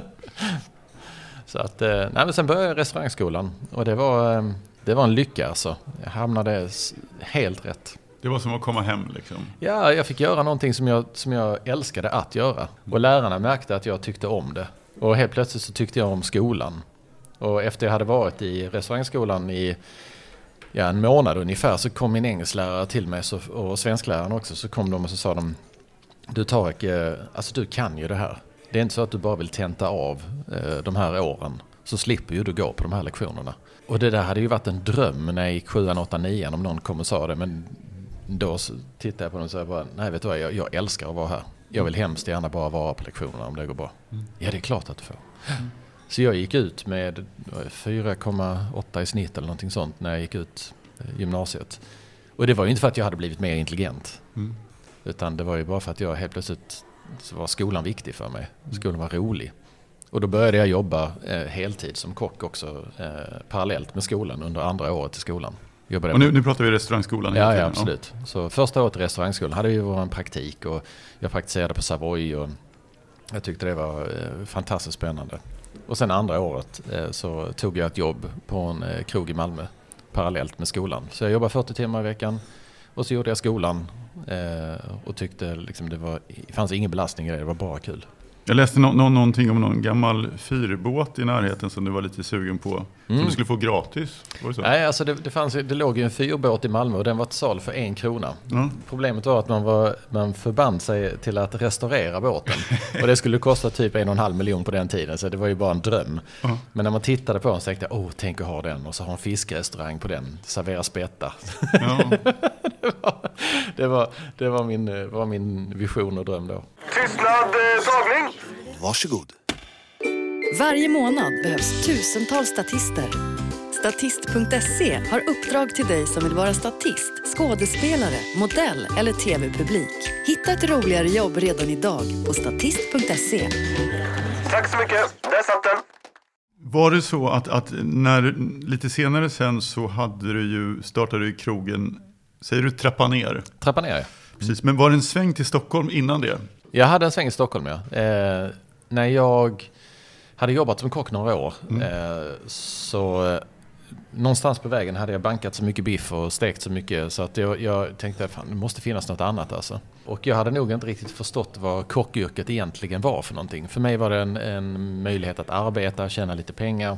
Så att, nej, men sen började jag restaurangskolan och det var, det var en lycka alltså. Jag hamnade helt rätt. Det var som att komma hem liksom. Ja, jag fick göra någonting som jag, som jag älskade att göra. Och lärarna märkte att jag tyckte om det. Och helt plötsligt så tyckte jag om skolan. Och efter jag hade varit i restaurangskolan i ja, en månad ungefär så kom min engelsklärare till mig så, och svenskläraren också. Så kom de och så sa de, du Tarek, alltså du kan ju det här. Det är inte så att du bara vill tenta av eh, de här åren. Så slipper ju du gå på de här lektionerna. Och det där hade ju varit en dröm när jag gick sjuan, åttan, nian om någon kom och sa det. Men då tittade jag på dem och sa bara, nej vet du vad, jag, jag älskar att vara här. Jag vill hemskt gärna bara vara på lektionerna om det går bra. Mm. Ja, det är klart att du får. Mm. Så jag gick ut med fyra komma åtta i snitt eller någonting sånt när jag gick ut gymnasiet. Och det var ju inte för att jag hade blivit mer intelligent. Mm. Utan det var ju bara för att jag helt plötsligt så var skolan viktig för mig. Skolan var rolig. Och då började jag jobba eh, heltid som kock också eh, parallellt med skolan under andra året i skolan. Och nu, nu pratar vi restaurangskolan. Ja, ja, absolut. Ja. Så första året i restaurangskolan hade vi vår praktik och jag praktiserade på Savoy och jag tyckte det var eh, fantastiskt spännande. Och sen andra året eh, så tog jag ett jobb på en eh, krog i Malmö parallellt med skolan. Så jag jobbade fyrtio timmar i veckan och så gjorde jag skolan eh, och tyckte liksom det var, det fanns ingen belastning i det, det var bara kul. Jag läste no- no- någonting om någon gammal fyrbåt i närheten som du var lite sugen på. Mm. Som du skulle få gratis. Var det så? Nej, alltså det, det, fanns, det låg ju en fyrbåt i Malmö och den var till sal för en krona. Mm. Problemet var att man, var, man förband sig till att restaurera båten. Och det skulle kosta typ en och en halv miljon på den tiden. Så det var ju bara en dröm. Mm. Men när man tittade på den så tänkte jag, åh, tänk att ha den. Och så ha en fiskrestaurang på den. Servera spetta. Ja. det, var, det, var, det var, min, var min vision och dröm då. Tystnad, tagning! Varsågod. Varje månad behövs tusentals statister. Statist punkt se har uppdrag till dig som vill vara statist, skådespelare, modell eller tv-publik. Hitta ett roligare jobb redan idag på statist punkt se. Tack så mycket, där satt den. Var det så att, att när lite senare sen så hade du ju, startade du krogen, säger du trappa ner? Trappa ner, ja. Precis, men var det en sväng till Stockholm innan det? Jag hade en sväng i Stockholm, ja. Eh, när jag hade jobbat som kock några år mm. eh, så eh, någonstans på vägen hade jag bankat så mycket biff och stekt så mycket så att jag, jag tänkte att det måste finnas något annat alltså. Och jag hade nog inte riktigt förstått vad kockyrket egentligen var för någonting. För mig var det en, en möjlighet att arbeta, tjäna lite pengar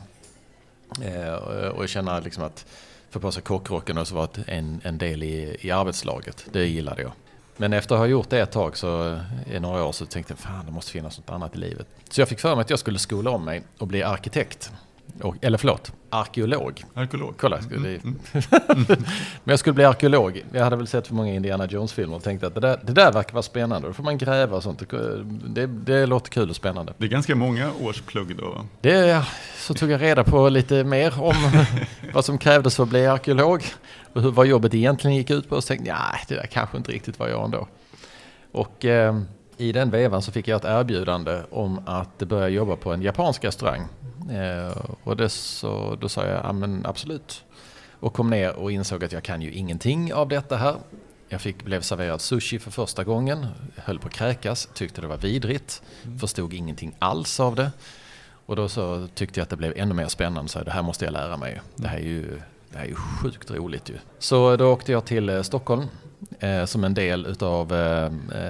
eh, och känna liksom att få på sig kockrocken och så var det en, en del i, i arbetslaget. Det gillade jag. Men efter att ha gjort det ett tag så i några år så tänkte jag fan det måste finnas något annat i livet. Så jag fick för mig att jag skulle skola om mig och bli arkitekt. Och, eller förlåt, arkeolog. Arkeolog. Kolla, skulle mm, mm. Men jag skulle bli arkeolog. Jag hade väl sett för många Indiana Jones-filmer och tänkte att det där, det där verkar vara spännande. Då får man gräva och sånt. Det, det låter kul och spännande. Det är ganska många års plugg då. Det, så tog jag reda på lite mer om vad som krävdes för att bli arkeolog. Och hur, vad jobbet egentligen gick ut på. Och så tänkte jag, nej, det där kanske inte riktigt var jag ändå. Och eh, i den vevan så fick jag ett erbjudande om att börja jobba på en japansk restaurang. Eh, och det så, då sa jag, ja men absolut. Och kom ner och insåg att jag kan ju ingenting av detta här. Jag fick, blev serverad sushi för första gången. Höll på att kräkas, tyckte det var vidrigt. Förstod ingenting alls av det. Och då så tyckte jag att det blev ännu mer spännande. Så det här måste jag lära mig. Det här är ju, det här är ju sjukt roligt ju. Så då åkte jag till eh, Stockholm. Eh, som en del utav eh,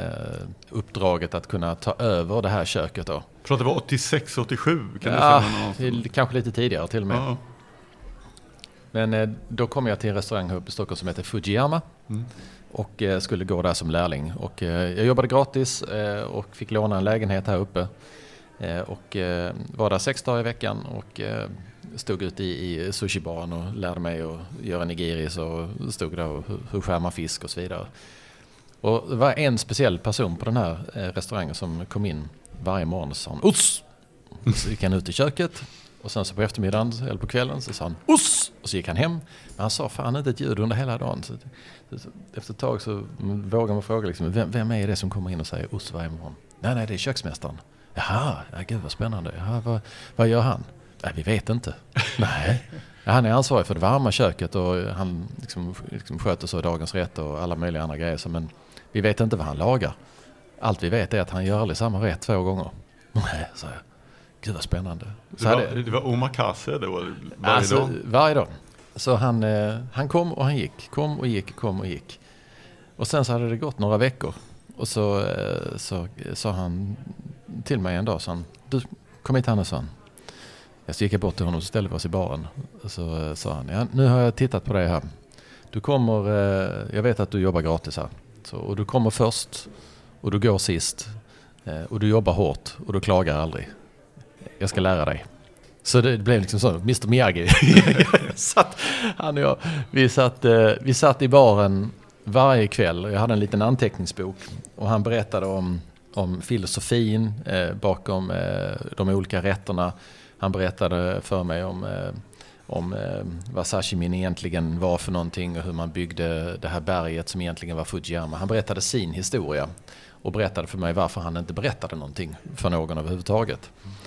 uppdraget att kunna ta över det här köket då. Pratar vi åttiosex åttiosju? Kan ja, du säga kanske lite tidigare till och med. Ja. Men eh, då kom jag till en restaurang uppe i Stockholm som heter Fujiyama. Mm. Och eh, skulle gå där som lärling. Och eh, jag jobbade gratis eh, och fick låna en lägenhet här uppe. Eh, och eh, var där sex dagar i veckan och eh, stod ute i, i sushibaren och lärde mig att göra nigiris och stod där och hur skär man fisk och så vidare. Och det var en speciell person på den här eh, restaurangen som kom in varje morgon och sa han, oss! Så gick han ut i köket och sen så på eftermiddagen eller på kvällen så sa han, oss! Och så gick han hem. Men han sa fan inte ett ljud under hela dagen. Så, så, efter ett tag så vågar man fråga liksom, vem, vem är det som kommer in och säger oss varje morgon? Nej, nej, det är köksmästaren. Jaha, ja, gud vad spännande. Jaha, vad, vad gör han? Nej, vi vet inte. Nej. Ja, han är ansvarig för det varma köket och han liksom, liksom sköter så dagens rätt och alla möjliga andra grejer. Men vi vet inte vad han lagar. Allt vi vet är att han gör aldrig samma rätt två gånger. Nej, så jag. Gud vad spännande. Så det, var, hade, det var omakase då varje alltså, dag? Varje dag. Så han, eh, han kom och han gick. Kom och gick, kom och gick. Och sen så hade det gått några veckor. Och så eh, så sa han till mig en dag, så han, du kom hit Hannes, sa han. Jag så gick jag bort till honom och ställde oss i baren. Och så eh, sa han, ja, nu har jag tittat på dig här. Du kommer, eh, jag vet att du jobbar gratis här. Så, och du kommer först och du går sist. Eh, och du jobbar hårt och du klagar aldrig. Jag ska lära dig. Så det blev liksom så, mister Miyagi. satt, han och jag, vi satt, eh, vi satt i baren varje kväll. Jag hade en liten anteckningsbok och han berättade om, om filosofin eh, bakom eh, de olika rätterna. Han berättade för mig om, eh, om eh, vad sashimin egentligen var för någonting och hur man byggde det här berget som egentligen var Fujiyama. Han berättade sin historia och berättade för mig varför han inte berättade någonting för någon överhuvudtaget.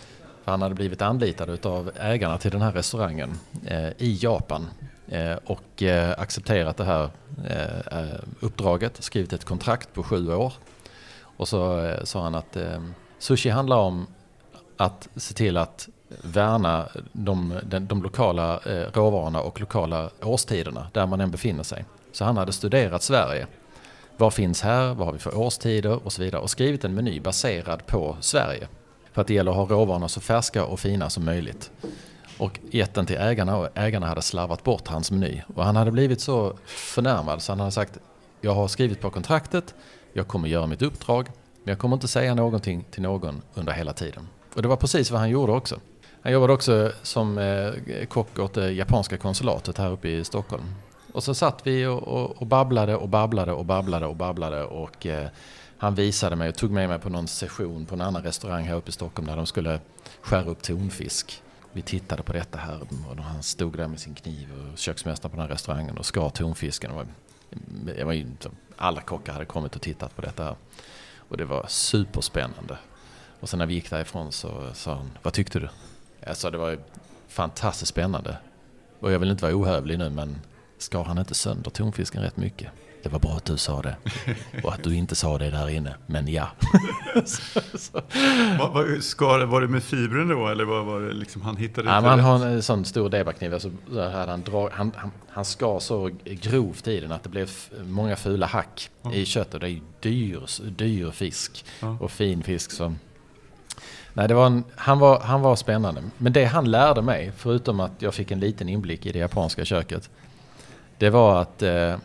För han hade blivit anlitad av ägarna till den här restaurangen eh, i Japan eh, och eh, accepterat det här eh, uppdraget, skrivit ett kontrakt på sju år. Och så eh, sa han att eh, sushi handlar om att se till att värna de, de, de lokala eh, råvarorna och lokala årstiderna där man än befinner sig. Så han hade studerat Sverige. Vad finns här? Vad har vi för årstider? Och så vidare. Och skrivit en meny baserad på Sverige. För att det gäller att ha råvarorna så färska och fina som möjligt. Och gett den till ägarna och ägarna hade slarvat bort hans meny. Och han hade blivit så förnärmad så han hade sagt jag har skrivit på kontraktet, jag kommer göra mitt uppdrag, men jag kommer inte säga någonting till någon under hela tiden. Och det var precis vad han gjorde också. Han jobbade också som eh, kock åt det japanska konsulatet här uppe i Stockholm. Och så satt vi och, och, och babblade och babblade och babblade och babblade och eh, han visade mig och tog med mig på någon session på en annan restaurang här uppe i Stockholm där de skulle skära upp tonfisk. Vi tittade på detta här och han stod där med sin kniv och köksmästare på den här restaurangen och skar tonfisken. Och det var ju, alla kockar hade kommit och tittat på detta här. Och det var superspännande. Och sen när vi gick därifrån så sa han, vad tyckte du? Jag sa det var fantastiskt spännande. Och jag vill inte vara ohövlig nu men skar han inte sönder tonfisken rätt mycket? Det var bra att du sa det. Och att du inte sa det där inne. Men ja. så, så. Var, var, skar, var det med fibren då? Eller var, var det liksom han hittade? Ja, man har en sån stor debakniv. Alltså, han, drag, han, han, han skar så grovt i den att det blev många fula hack ja. i köttet. Det är ju dyr, dyr fisk. Ja. Och fin fisk som... Nej, det var en, han, var, han var spännande. Men det han lärde mig, förutom att jag fick en liten inblick i det japanska köket, det var att eh,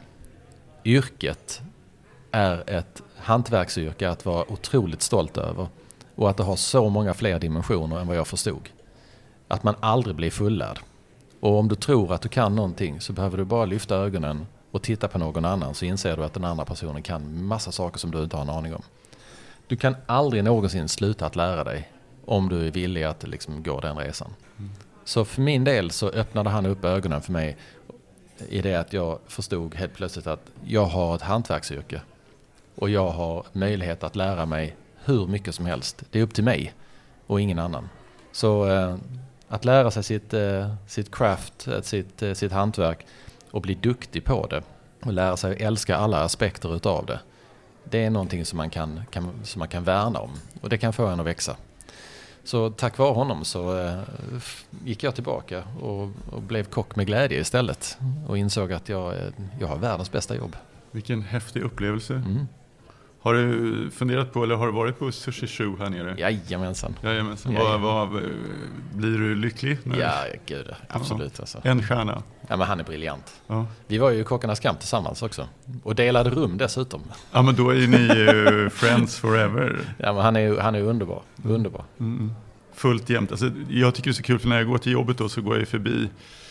yrket är ett hantverksyrke att vara otroligt stolt över. Och att det har så många fler dimensioner än vad jag förstod. Att man aldrig blir fullärd. Och om du tror att du kan någonting så behöver du bara lyfta ögonen och titta på någon annan så inser du att den andra personen kan massa saker som du inte har en aning om. Du kan aldrig någonsin sluta att lära dig om du är villig att liksom gå den resan. Mm. Så för min del så öppnade han upp ögonen för mig i det att jag förstod helt plötsligt att jag har ett hantverksyrke och jag har möjlighet att lära mig hur mycket som helst. Det är upp till mig och ingen annan. Så eh, att lära sig sitt, eh, sitt craft, sitt, eh, sitt hantverk och bli duktig på det och lära sig älska alla aspekter utav det. Det är någonting som man kan, kan, som man kan värna om och det kan få en att växa. Så tack vare honom så eh, gick jag tillbaka och, och blev kock med glädje istället. Och insåg att jag, jag har världens bästa jobb. Vilken häftig upplevelse. Mm. Har du funderat på eller har du varit på Sushi Show här nere? Jajamensan. Jajamensan. Vad, vad, blir du lycklig? När ja, gud, absolut. Ja. Alltså. En stjärna. Ja, men han är briljant. Ja. Vi var ju i Kockarnas kamp tillsammans också. Och delade rum dessutom. Ja, men då är ni uh, friends forever. Ja, men han är, han är underbar. Underbar. Mm. Fullt jämt. Alltså, jag tycker det är så kul för när jag går till jobbet då så går jag förbi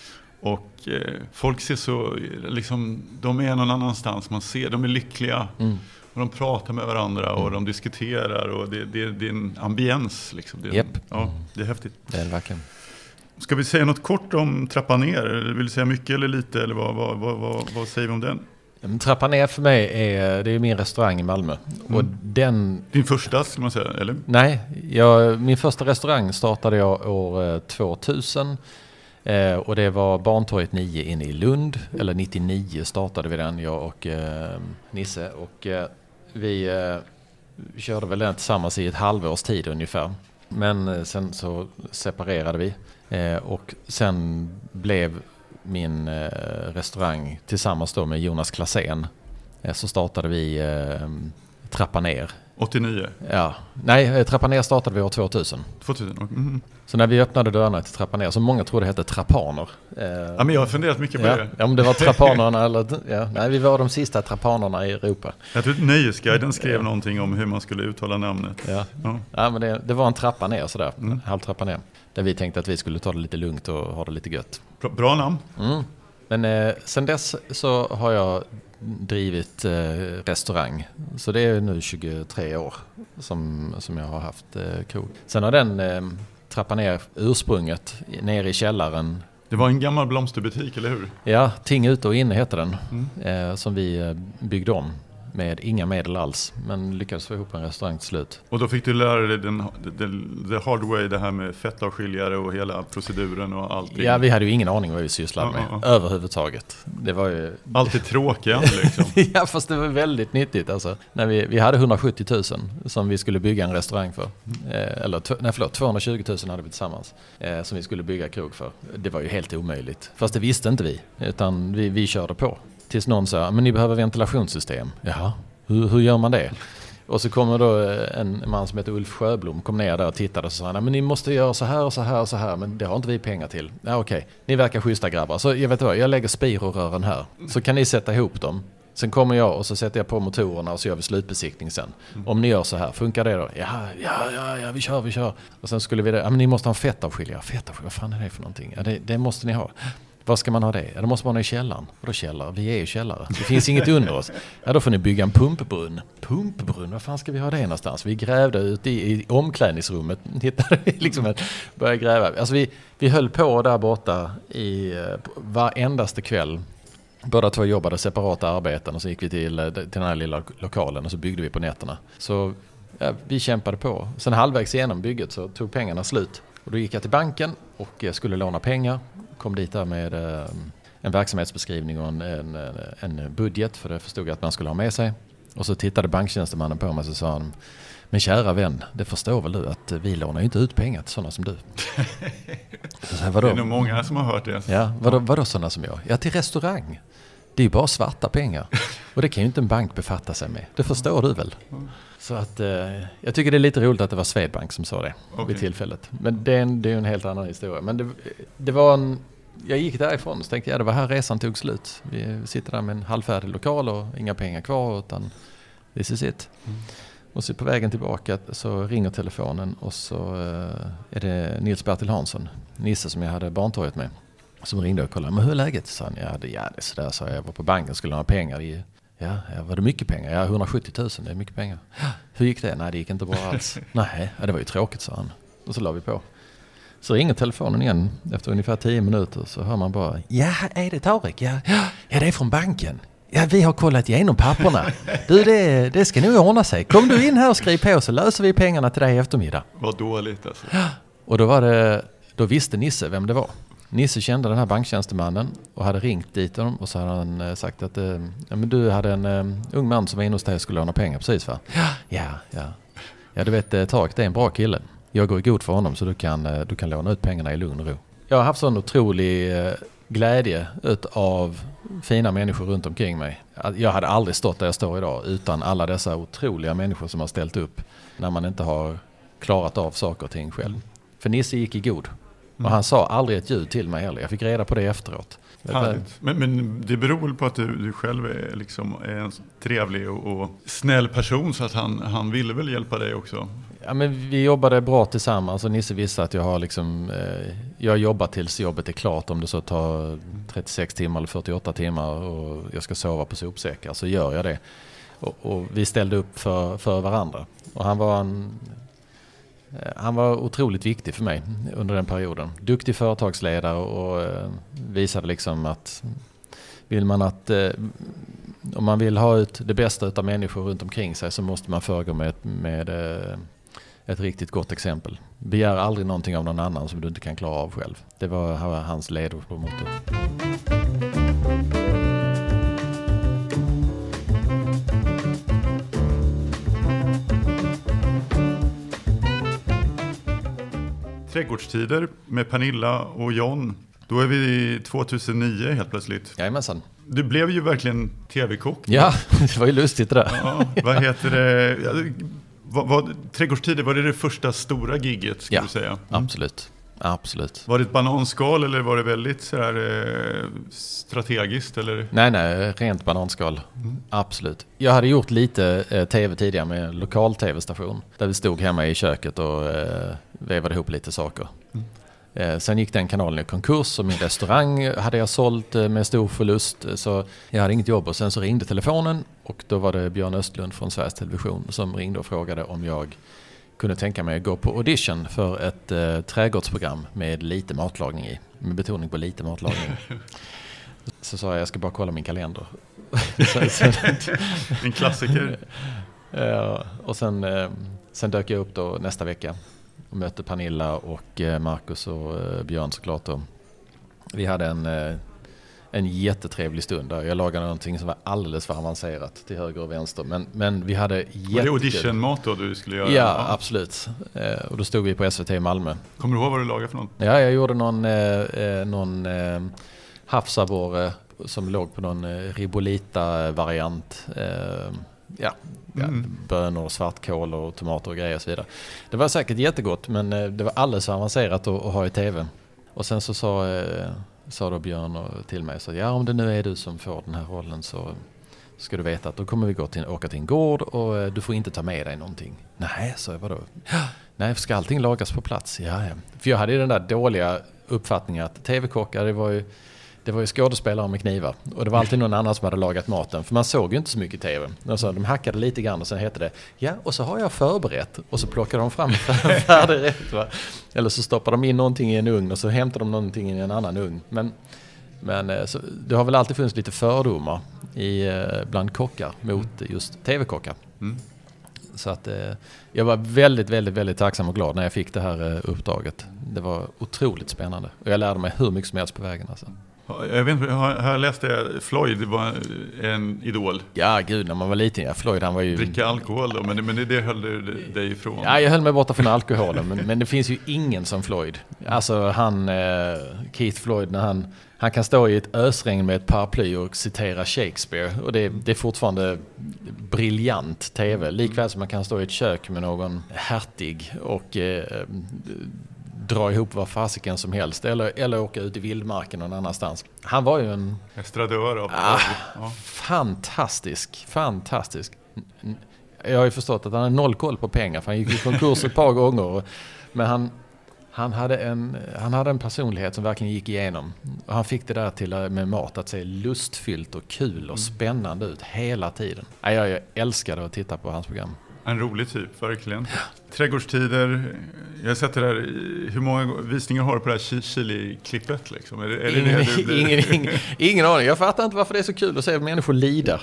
och eh, folk ser så, liksom, de är någon annanstans. Man ser, de är lyckliga. Mm. Och de pratar med varandra och mm. de diskuterar och det, det, det är en ambiens. Liksom. Det, är, yep. ja, det är häftigt. Det är det verkligen. Ska vi säga något kort om Trappa ner? Vill du säga mycket eller lite? Eller vad, vad, vad, vad, vad säger vi om den? Trappa ner för mig är, det är min restaurang i Malmö. Mm. Och den... Din första, skulle man säga, eller? Nej, jag, min första restaurang startade jag år tvåtusen. Eh, och det var Barntorget nio inne i Lund. Eller nittionio startade vi den, jag och eh, Nisse. Och eh, vi eh, körde väl den tillsammans i ett halvårs tid ungefär. Men eh, sen så separerade vi. Eh, och sen blev min eh, restaurang tillsammans då med Jonas Klasen. Eh, så startade vi eh, Trappa ner. åttionio? Ja. Nej, Trappa ner startade vi år tvåtusen. tvåtusen, mm. Så när vi öppnade dörrarna till Trappa ner, så många trodde det hette Trappaner. Eh, ja, men jag har funderat mycket på ja, det. Ja, om det var Trappanerna eller... Ja, nej, vi var de sista Trappanerna i Europa. Jag tror att Nöjesguiden skrev ja. någonting om hur man skulle uttala namnet. Ja, ja. ja men det, det var en trappa ner sådär, mm. en halv trappa ner. Där vi tänkte att vi skulle ta det lite lugnt och ha det lite gött. Bra, bra namn. Mm. Men eh, sen dess så har jag drivit eh, restaurang. Så det är nu tjugotre år som, som jag har haft eh, krog. Sen har den eh, trappat ner ursprunget ner i källaren. Det var en gammal blomsterbutik, eller hur? Ja, Ting ute och inne heter den. Mm. Eh, som vi eh, byggde om med inga medel alls, men lyckades få ihop en restaurang till slut. Och då fick du lära dig den, den, the hard way, det här med fettavskiljare och hela proceduren och allting. Ja, vi hade ju ingen aning vad vi sysslade med ja, ja. överhuvudtaget. Det var ju... Alltid tråkiga liksom. Ja, fast det var väldigt nyttigt. Alltså, när vi, vi hade hundrasjuttio tusen som vi skulle bygga en restaurang för. Eh, eller nej, förlåt, tvåhundratjugo tusen hade vi tillsammans eh, som vi skulle bygga krog för. Det var ju helt omöjligt. Fast det visste inte vi, utan vi, vi körde på. Tills någon sa, men ni behöver ventilationssystem. Jaha, hur, hur gör man det? Och så kommer då en man som heter Ulf Sjöblom, kom ner där och tittade och sa, men ni måste göra så här och så här och så här, men det har inte vi pengar till. Ja, okej, okay. Ni verkar schyssta grabbar. Så jag vet vad, jag lägger spirorören här. Så kan ni sätta ihop dem. Sen kommer jag och så sätter jag på motorerna och så gör vi slutbesiktning sen. Mm. Om ni gör så här, funkar det då? Ja, ja, ja, ja vi kör, vi kör. Och sen skulle vi det, ja men ni måste ha en fettavskiljare. Fettavskiljare, vad fan är det för någonting? Ja, det, det måste ni ha. Vad ska man ha det? Ja, då måste man ha i källaren. Vadå källare? Vi är ju källare. Det finns inget under oss. Ja, då får ni bygga en pumpbrunn. Pumpbrunn? Vad fan ska vi ha det någonstans? Vi grävde ut i, i omklädningsrummet. Hittade liksom en, började gräva. Alltså vi, vi höll på där borta i varendaste kväll. Båda två jobbade separata arbeten och så gick vi till, till den här lilla lokalen och så byggde vi på nätterna. Så ja, vi kämpade på. Sen halvvägs igenom bygget så tog pengarna slut. Och då gick jag till banken och skulle låna pengar. Kom dit där med eh, en verksamhetsbeskrivning och en, en, en budget, för det förstod jag att man skulle ha med sig. Och så tittade banktjänstemannen på mig och så sa han, men kära vän, det förstår väl du att vi lånar ju inte ut pengar till sådana som du. Så så här, vadå? Det är nog många som har hört det. Ja, vadå, vadå sådana som jag? Ja, till restaurang. Det är ju bara svarta pengar. Och det kan ju inte en bank befatta sig med. Det förstår du väl? Så att eh, jag tycker det är lite roligt att det var Swedbank som sa det okay. vid tillfället. Men det är, en, det är en helt annan historia. Men det, det var en... Jag gick därifrån och tänkte, ja det var här resan tog slut. Vi sitter där med en halvfärdig lokal och inga pengar kvar, utan this is it. Mm. Och så på vägen ttillbaka så ringer telefonen och så eh, är det Nils Bertil Hansson, Nisse som jag hade barntorget med, som ringde och kollade, men hur är läget? Så han, ja, det, ja det är sådär, så jag var på banken och skulle ha pengar. I, ja, ja, var det mycket pengar? Ja, hundrasjuttio tusen, det är mycket pengar. Hur gick det? Nej, det gick inte bra alls. Nej, ja, det var ju tråkigt, sa han. Och så la vi på. Så ringer telefonen igen efter ungefär tio minuter, så hör man bara, ja, är det Tarek? Ja, ja det är från banken. Ja, vi har kollat igenom papperna. Du, det, det ska nog ordna sig. Kom du in här och skriv på så löser vi pengarna till dig i eftermiddag. Vad dåligt alltså. Och då var det, då visste Nisse vem det var. Nisse kände den här banktjänstemannen och hade ringt dit honom och så hade han sagt att ja, men du hade en um, ung man som var inne hos dig och skulle låna pengar, precis va? Ja, ja, ja. Ja, du vet, Tarek, det är en bra kille. Jag går i god för honom så du kan, du kan låna ut pengarna i lugn och ro. Jag har haft sån otrolig glädje av fina människor runt omkring mig. Jag hade aldrig stått där jag står idag utan alla dessa otroliga människor som har ställt upp när man inte har klarat av saker och ting själv. För Nisse gick i god. Och han sa aldrig ett ljud till mig heller. Jag fick reda på det efteråt. Men, men det beror väl på att du, du själv är, liksom, är en trevlig och, och snäll person, så att han, han ville väl hjälpa dig också? Ja, men vi jobbade bra tillsammans och Nisse visste att jag har liksom, eh, jag jobbar tills jobbet är klart. Om det så tar trettiosex timmar eller fyrtioåtta timmar och jag ska sova på sopsäckar så gör jag det. Och, och vi ställde upp för, för varandra. Och han var en... Han var otroligt viktig för mig under den perioden. Duktig företagsledare och eh, visade liksom att vill man att eh, om man vill ha ut det bästa utav människor runt omkring sig så måste man föregå med, med eh, ett riktigt gott exempel. Begär aldrig någonting av någon annan som du inte kan klara av själv. Det var hans ledord på motto. Trädgårdstider med Pernilla och John. Då är vi tjugohundranio helt plötsligt. Jajamensan. Du blev ju verkligen tv-kock. Ja, det var ju lustigt det där. Ja, vad heter det? Ja, vad, vad, Trädgårdstider, var det det första stora gigget, skulle ja, du säga? Mm. absolut. Absolut. Var det ett bananskal eller var det väldigt så här, eh, strategiskt? Eller? Nej, nej, rent bananskal. Mm. Absolut. Jag hade gjort lite eh, tv tidigare med lokal tv-station. Där vi stod hemma i köket och eh, vevade ihop lite saker. Mm. Eh, sen gick den kanalen i konkurs och min restaurang hade jag sålt eh, med stor förlust. Så jag hade inget jobb och sen så ringde telefonen och då var det Björn Östlund från Sveriges Television som ringde och frågade om jag kunde tänka mig att gå på audition för ett eh, trädgårdsprogram med lite matlagning i. Med betoning på lite matlagning. Så sa jag, jag ska bara kolla min kalender. sen, sen, en klassiker. Ja, och sen, sen dök jag upp då nästa vecka och mötte Pernilla och Marcus och Björn såklart. Och vi hade en, en jättetrevlig stund där. Jag lagade någonting som var alldeles för avancerat till höger och vänster. Men, men vi hade jättekul. Var det auditionmat då du skulle göra? Ja, ja, absolut. Och då stod vi på S V T i Malmö. Kommer du ihåg vad du lagade för något? Ja, jag gjorde någon, eh, någon eh, havsabborre som låg på någon eh, ribolita-variant. Eh, ja, mm. ja, bönor, svartkål och tomater och grejer och så vidare. Det var säkert jättegott, men eh, det var alldeles så avancerat att, att ha i tv. Och sen så sa, eh, sa då Björn och till mig så ja, om det nu är du som får den här rollen så ska du veta att då kommer vi gå till, åka till en gård och eh, du får inte ta med dig någonting. Nej, så vadå? Nej, ska allting lagas på plats? Ja, ja. För jag hade ju den där dåliga uppfattningen att tv-kockar, det var ju, det var ju skådespelare med knivar. Och det var alltid någon annan som hade lagat maten. För man såg ju inte så mycket tv. Alltså, de hackade lite grann och sen hette det ja, och så har jag förberett. Och så plockade de fram färdig rätt. Va? Eller så stoppade de in någonting i en ugn och så hämtade de någonting i en annan ugn. Men, men så, det har väl alltid funnits lite fördomar i, bland kockar mot just tv-kockar. Mm. Så att eh, jag var väldigt, väldigt, väldigt tacksam och glad när jag fick det här eh, uppdraget. Det var otroligt spännande. Och jag lärde mig hur mycket som helst på vägen. Alltså. Jag vet inte, har, har jag läst det? Floyd var en idol. Ja, gud, när man var liten. Ja, Floyd, han var ju... Dricka alkohol då, men, men det, det höll du dig ifrån. Ja, jag höll mig borta från alkoholen. men, men det finns ju ingen som Floyd. Alltså han, eh, Keith Floyd, när han... Han kan stå i ett ösregn med ett paraply och citera Shakespeare. Och det, det är fortfarande briljant tv. Likväl som man kan stå i ett kök med någon hertig och eh, dra ihop vad fasiken som helst. Eller, eller åka ut i vildmarken någon annanstans. Han var ju en... estradör av... Ah, ja. Fantastisk, fantastisk. Jag har ju förstått att han har noll koll på pengar. För han gick i konkurs ett par gånger. Men han... Han hade, en, han hade en personlighet som verkligen gick igenom. Och han fick det där till med mat att se lustfyllt och kul och spännande ut hela tiden. Jag, jag älskade att titta på hans program. En rolig typ, verkligen. Trädgårdstider. Jag har sett det där. Hur många visningar har du på det här chili-klippet? Liksom? Är det, är ingen, det det du blir? ingen, ingen, ingen aning. Jag fattar inte varför det är så kul att se människor lida.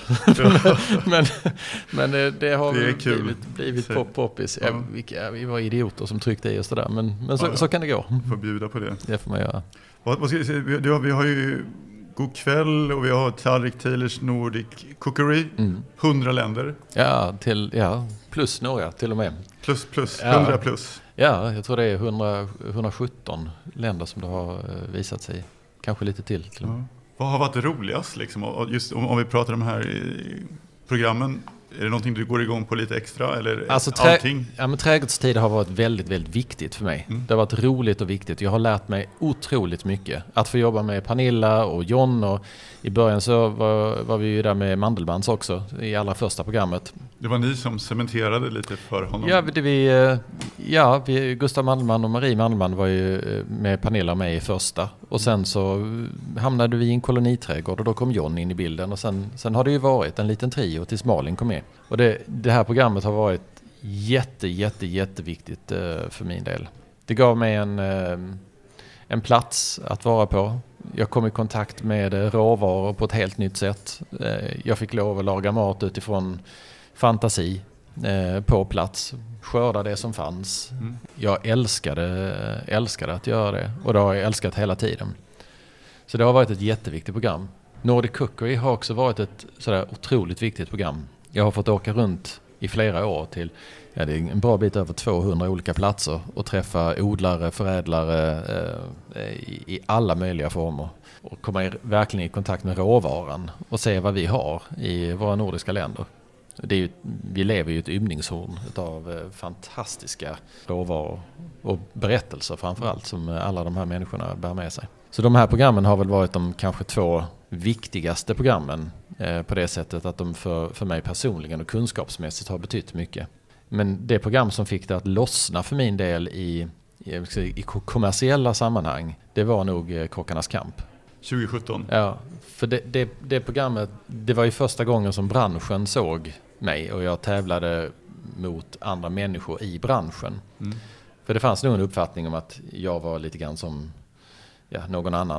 men, men det har det blivit, blivit pop poppis. Ja. Ja, vi, vi var idioter som tryckte i oss det där. Men, men så, ja, ja. så kan det gå. Får bjuda på det. Det får man göra. Vad, vad ska jag säga? Vi, har, vi har ju God kväll och vi har Tarek Taylors Nordic Cookery. Mm. hundra länder. Ja, till, ja, plus några till och med. Plus, plus, hundra ja. plus. Ja, jag tror det är hundra, hundrasjutton länder som det har visat sig. Kanske lite till. till ja. Vad har varit roligast liksom? Just om, om vi pratar om de här programmen. Är det någonting du går igång på lite extra? Eller alltså, trä- allting? Ja, men trädgårdstid har varit väldigt, väldigt viktigt för mig. Mm. Det har varit roligt och viktigt. Jag har lärt mig otroligt mycket. Att få jobba med Pernilla och John. Och i början så var, var vi ju där med Mandelbands också. I allra första programmet. Det var ni som cementerade lite för honom? Ja, det vi, ja vi, Gustav Mandelman och Marie Mandelman var ju med Pernilla och mig i första. Och sen så hamnade vi i en koloniträdgård och då kom John in i bilden. Och sen, sen har det ju varit en liten trio tills Malin kom med. Och det, det här programmet har varit jätte, jätte, jätteviktigt uh, för min del. Det gav mig en, uh, en plats att vara på. Jag kom i kontakt med uh, råvaror på ett helt nytt sätt. Uh, jag fick lov att laga mat utifrån fantasi uh, på plats. Skörda det som fanns. Mm. Jag älskade, älskade att göra det. Och det har jag älskat hela tiden. Så det har varit ett jätteviktigt program. Nordic Cookery har också varit ett sådär otroligt viktigt program. Jag har fått åka runt i flera år till ja, det är en bra bit över tvåhundra olika platser och träffa odlare, förädlare eh, i, i alla möjliga former. Och komma i, verkligen i kontakt med råvaran och se vad vi har i våra nordiska länder. Det är ju, vi lever ju ett ymningshorn av eh, fantastiska råvaror och berättelser framförallt som alla de här människorna bär med sig. Så de här programmen har väl varit de kanske två viktigaste programmen eh, på det sättet att de för, för mig personligen och kunskapsmässigt har betytt mycket. Men det program som fick det att lossna för min del i, i, i kommersiella sammanhang, det var nog eh, Kockarnas kamp. tjugo sjutton? Ja, för det, det, det programmet, det var ju första gången som branschen såg mig och jag tävlade mot andra människor i branschen. Mm. För det fanns nog en uppfattning om att jag var lite grann som ja, någon annan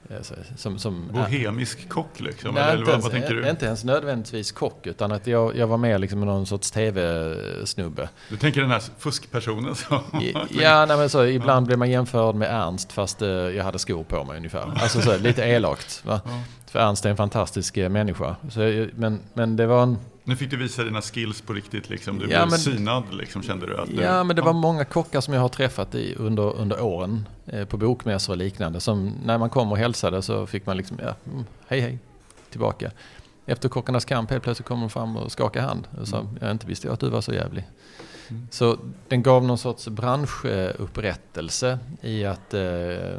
Som, som, bohemisk kock liksom? Nej, eller inte, vad, ens, vad tänker du? inte ens nödvändigtvis kock, utan att jag, jag var med liksom med någon sorts tv-snubbe. Du tänker den här fuskpersonen? Så. Ja, nej, men så, ibland ja. blev man jämförd med Ernst fast uh, jag hade skor på mig ungefär. Alltså så, lite elakt. Va? Ja. För Ernst är en fantastisk uh, människa. Så, men, men det var en... Nu fick du visa dina skills på riktigt liksom. Du ja, blev men, synad liksom, kände du? Att du... Ja, men det var många kockar som jag har träffat i under, under åren eh, på bokmässor och liknande. Som när man kom och hälsade så fick man liksom, ja, mm, hej hej, tillbaka. Efter Kockarnas kamp helt plötsligt kom de fram och skakade hand. Och sa, jag inte visste jag att du var så jävlig. Mm. Så den gav någon sorts branschupprättelse i att, eh,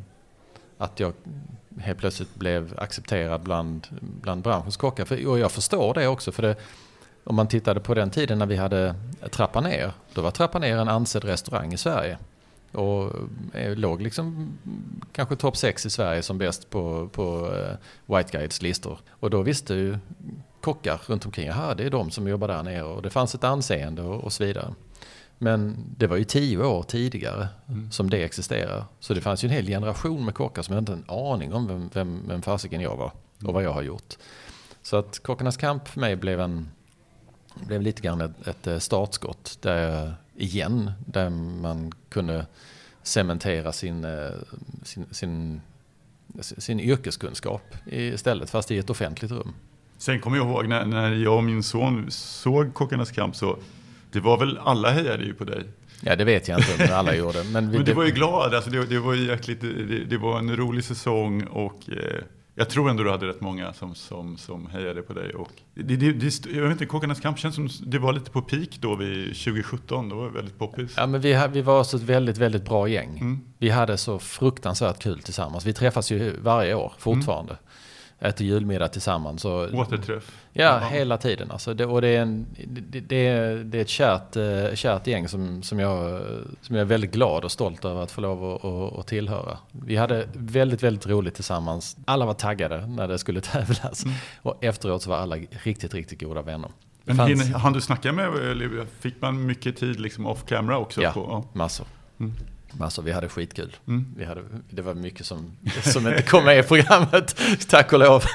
att jag helt plötsligt blev accepterad bland, bland branschens kockar. För, och jag förstår det också, för det, om man tittade på den tiden när vi hade Trappa ner, då var Trappa ner en ansedd restaurang i Sverige. Och låg liksom kanske topp sex i Sverige som bäst på, på uh, White Guides listor. Och då visste ju kockar runt omkring, ja det är de som jobbar där nere. Och det fanns ett anseende och, och så vidare. Men det var ju tio år tidigare mm. som det existerar. Så det fanns ju en hel generation med kockar som inte hade en aning om vem, vem, vem fasiken jag var och vad jag har gjort. Så att Kockarnas kamp för mig blev, en, blev lite grann ett, ett startskott där, igen, där man kunde cementera sin, sin, sin, sin yrkeskunskap istället, fast i ett offentligt rum. Sen kommer jag ihåg när, när jag och min son såg Kockarnas kamp, så det var väl, alla hejade ju på dig. Ja, det vet jag inte om alla gjorde. Men, vi, men du var ju glad, alltså det, det var ju jäkligt, det, det var en rolig säsong och eh, jag tror ändå du hade rätt många som, som, som hejade på dig. Och det, det, det, jag vet inte, Kockarnas kamp känns som det var lite på peak då vid tjugo sjutton, då var det väldigt poppis. Ja, men vi, vi var så ett väldigt, väldigt bra gäng. Mm. Vi hade så fruktansvärt kul tillsammans. Vi träffas ju varje år fortfarande. Mm. Äter julmiddag tillsammans. Så, återträff. Ja, Aha. hela tiden. Alltså det, och det är, en, det, det, är, det är ett kärt, uh, kärt gäng som, som, jag, som jag är väldigt glad och stolt över att få lov att, att, att tillhöra. Vi hade väldigt, väldigt roligt tillsammans. Alla var taggade när det skulle tävlas. Mm. Och efteråt så var alla riktigt, riktigt goda vänner. Men fanns... hann du snacka med, fick man mycket tid liksom off camera också? Ja, på, ja. massor. Mm. Massor, vi hade skitkul. Mm. Vi hade, det var mycket som, som inte kom med i programmet, tack och lov.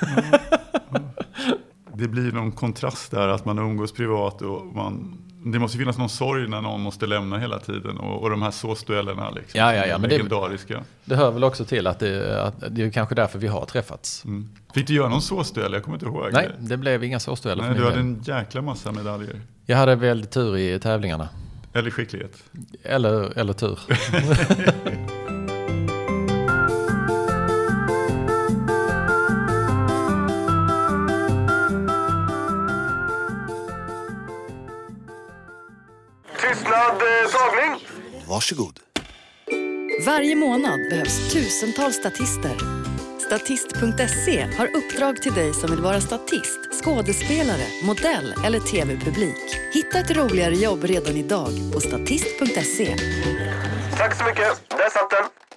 Det blir någon kontrast där, att man umgås privat och man, det måste finnas någon sorg när någon måste lämna hela tiden, och, och de här såsduellerna liksom, ja, ja, ja, men legendariska. Det, det hör väl också till att det, att det är kanske därför vi har träffats. Mm. Fick du göra någon såsduell? Jag kommer inte ihåg. Nej, det blev inga såsdueller. Nej, du hade en jäkla massa medaljer. Jag hade väldigt tur i tävlingarna. Eller skicklighet. Eller, eller tur. Tystnad, eh, tagning. Varsågod. Varje månad behövs tusentals statister. Statist punkt se har uppdrag till dig som vill vara statist, skådespelare, modell eller tv-publik. Hitta ett roligare jobb redan idag på statist punkt se. Tack så mycket. Där satt den.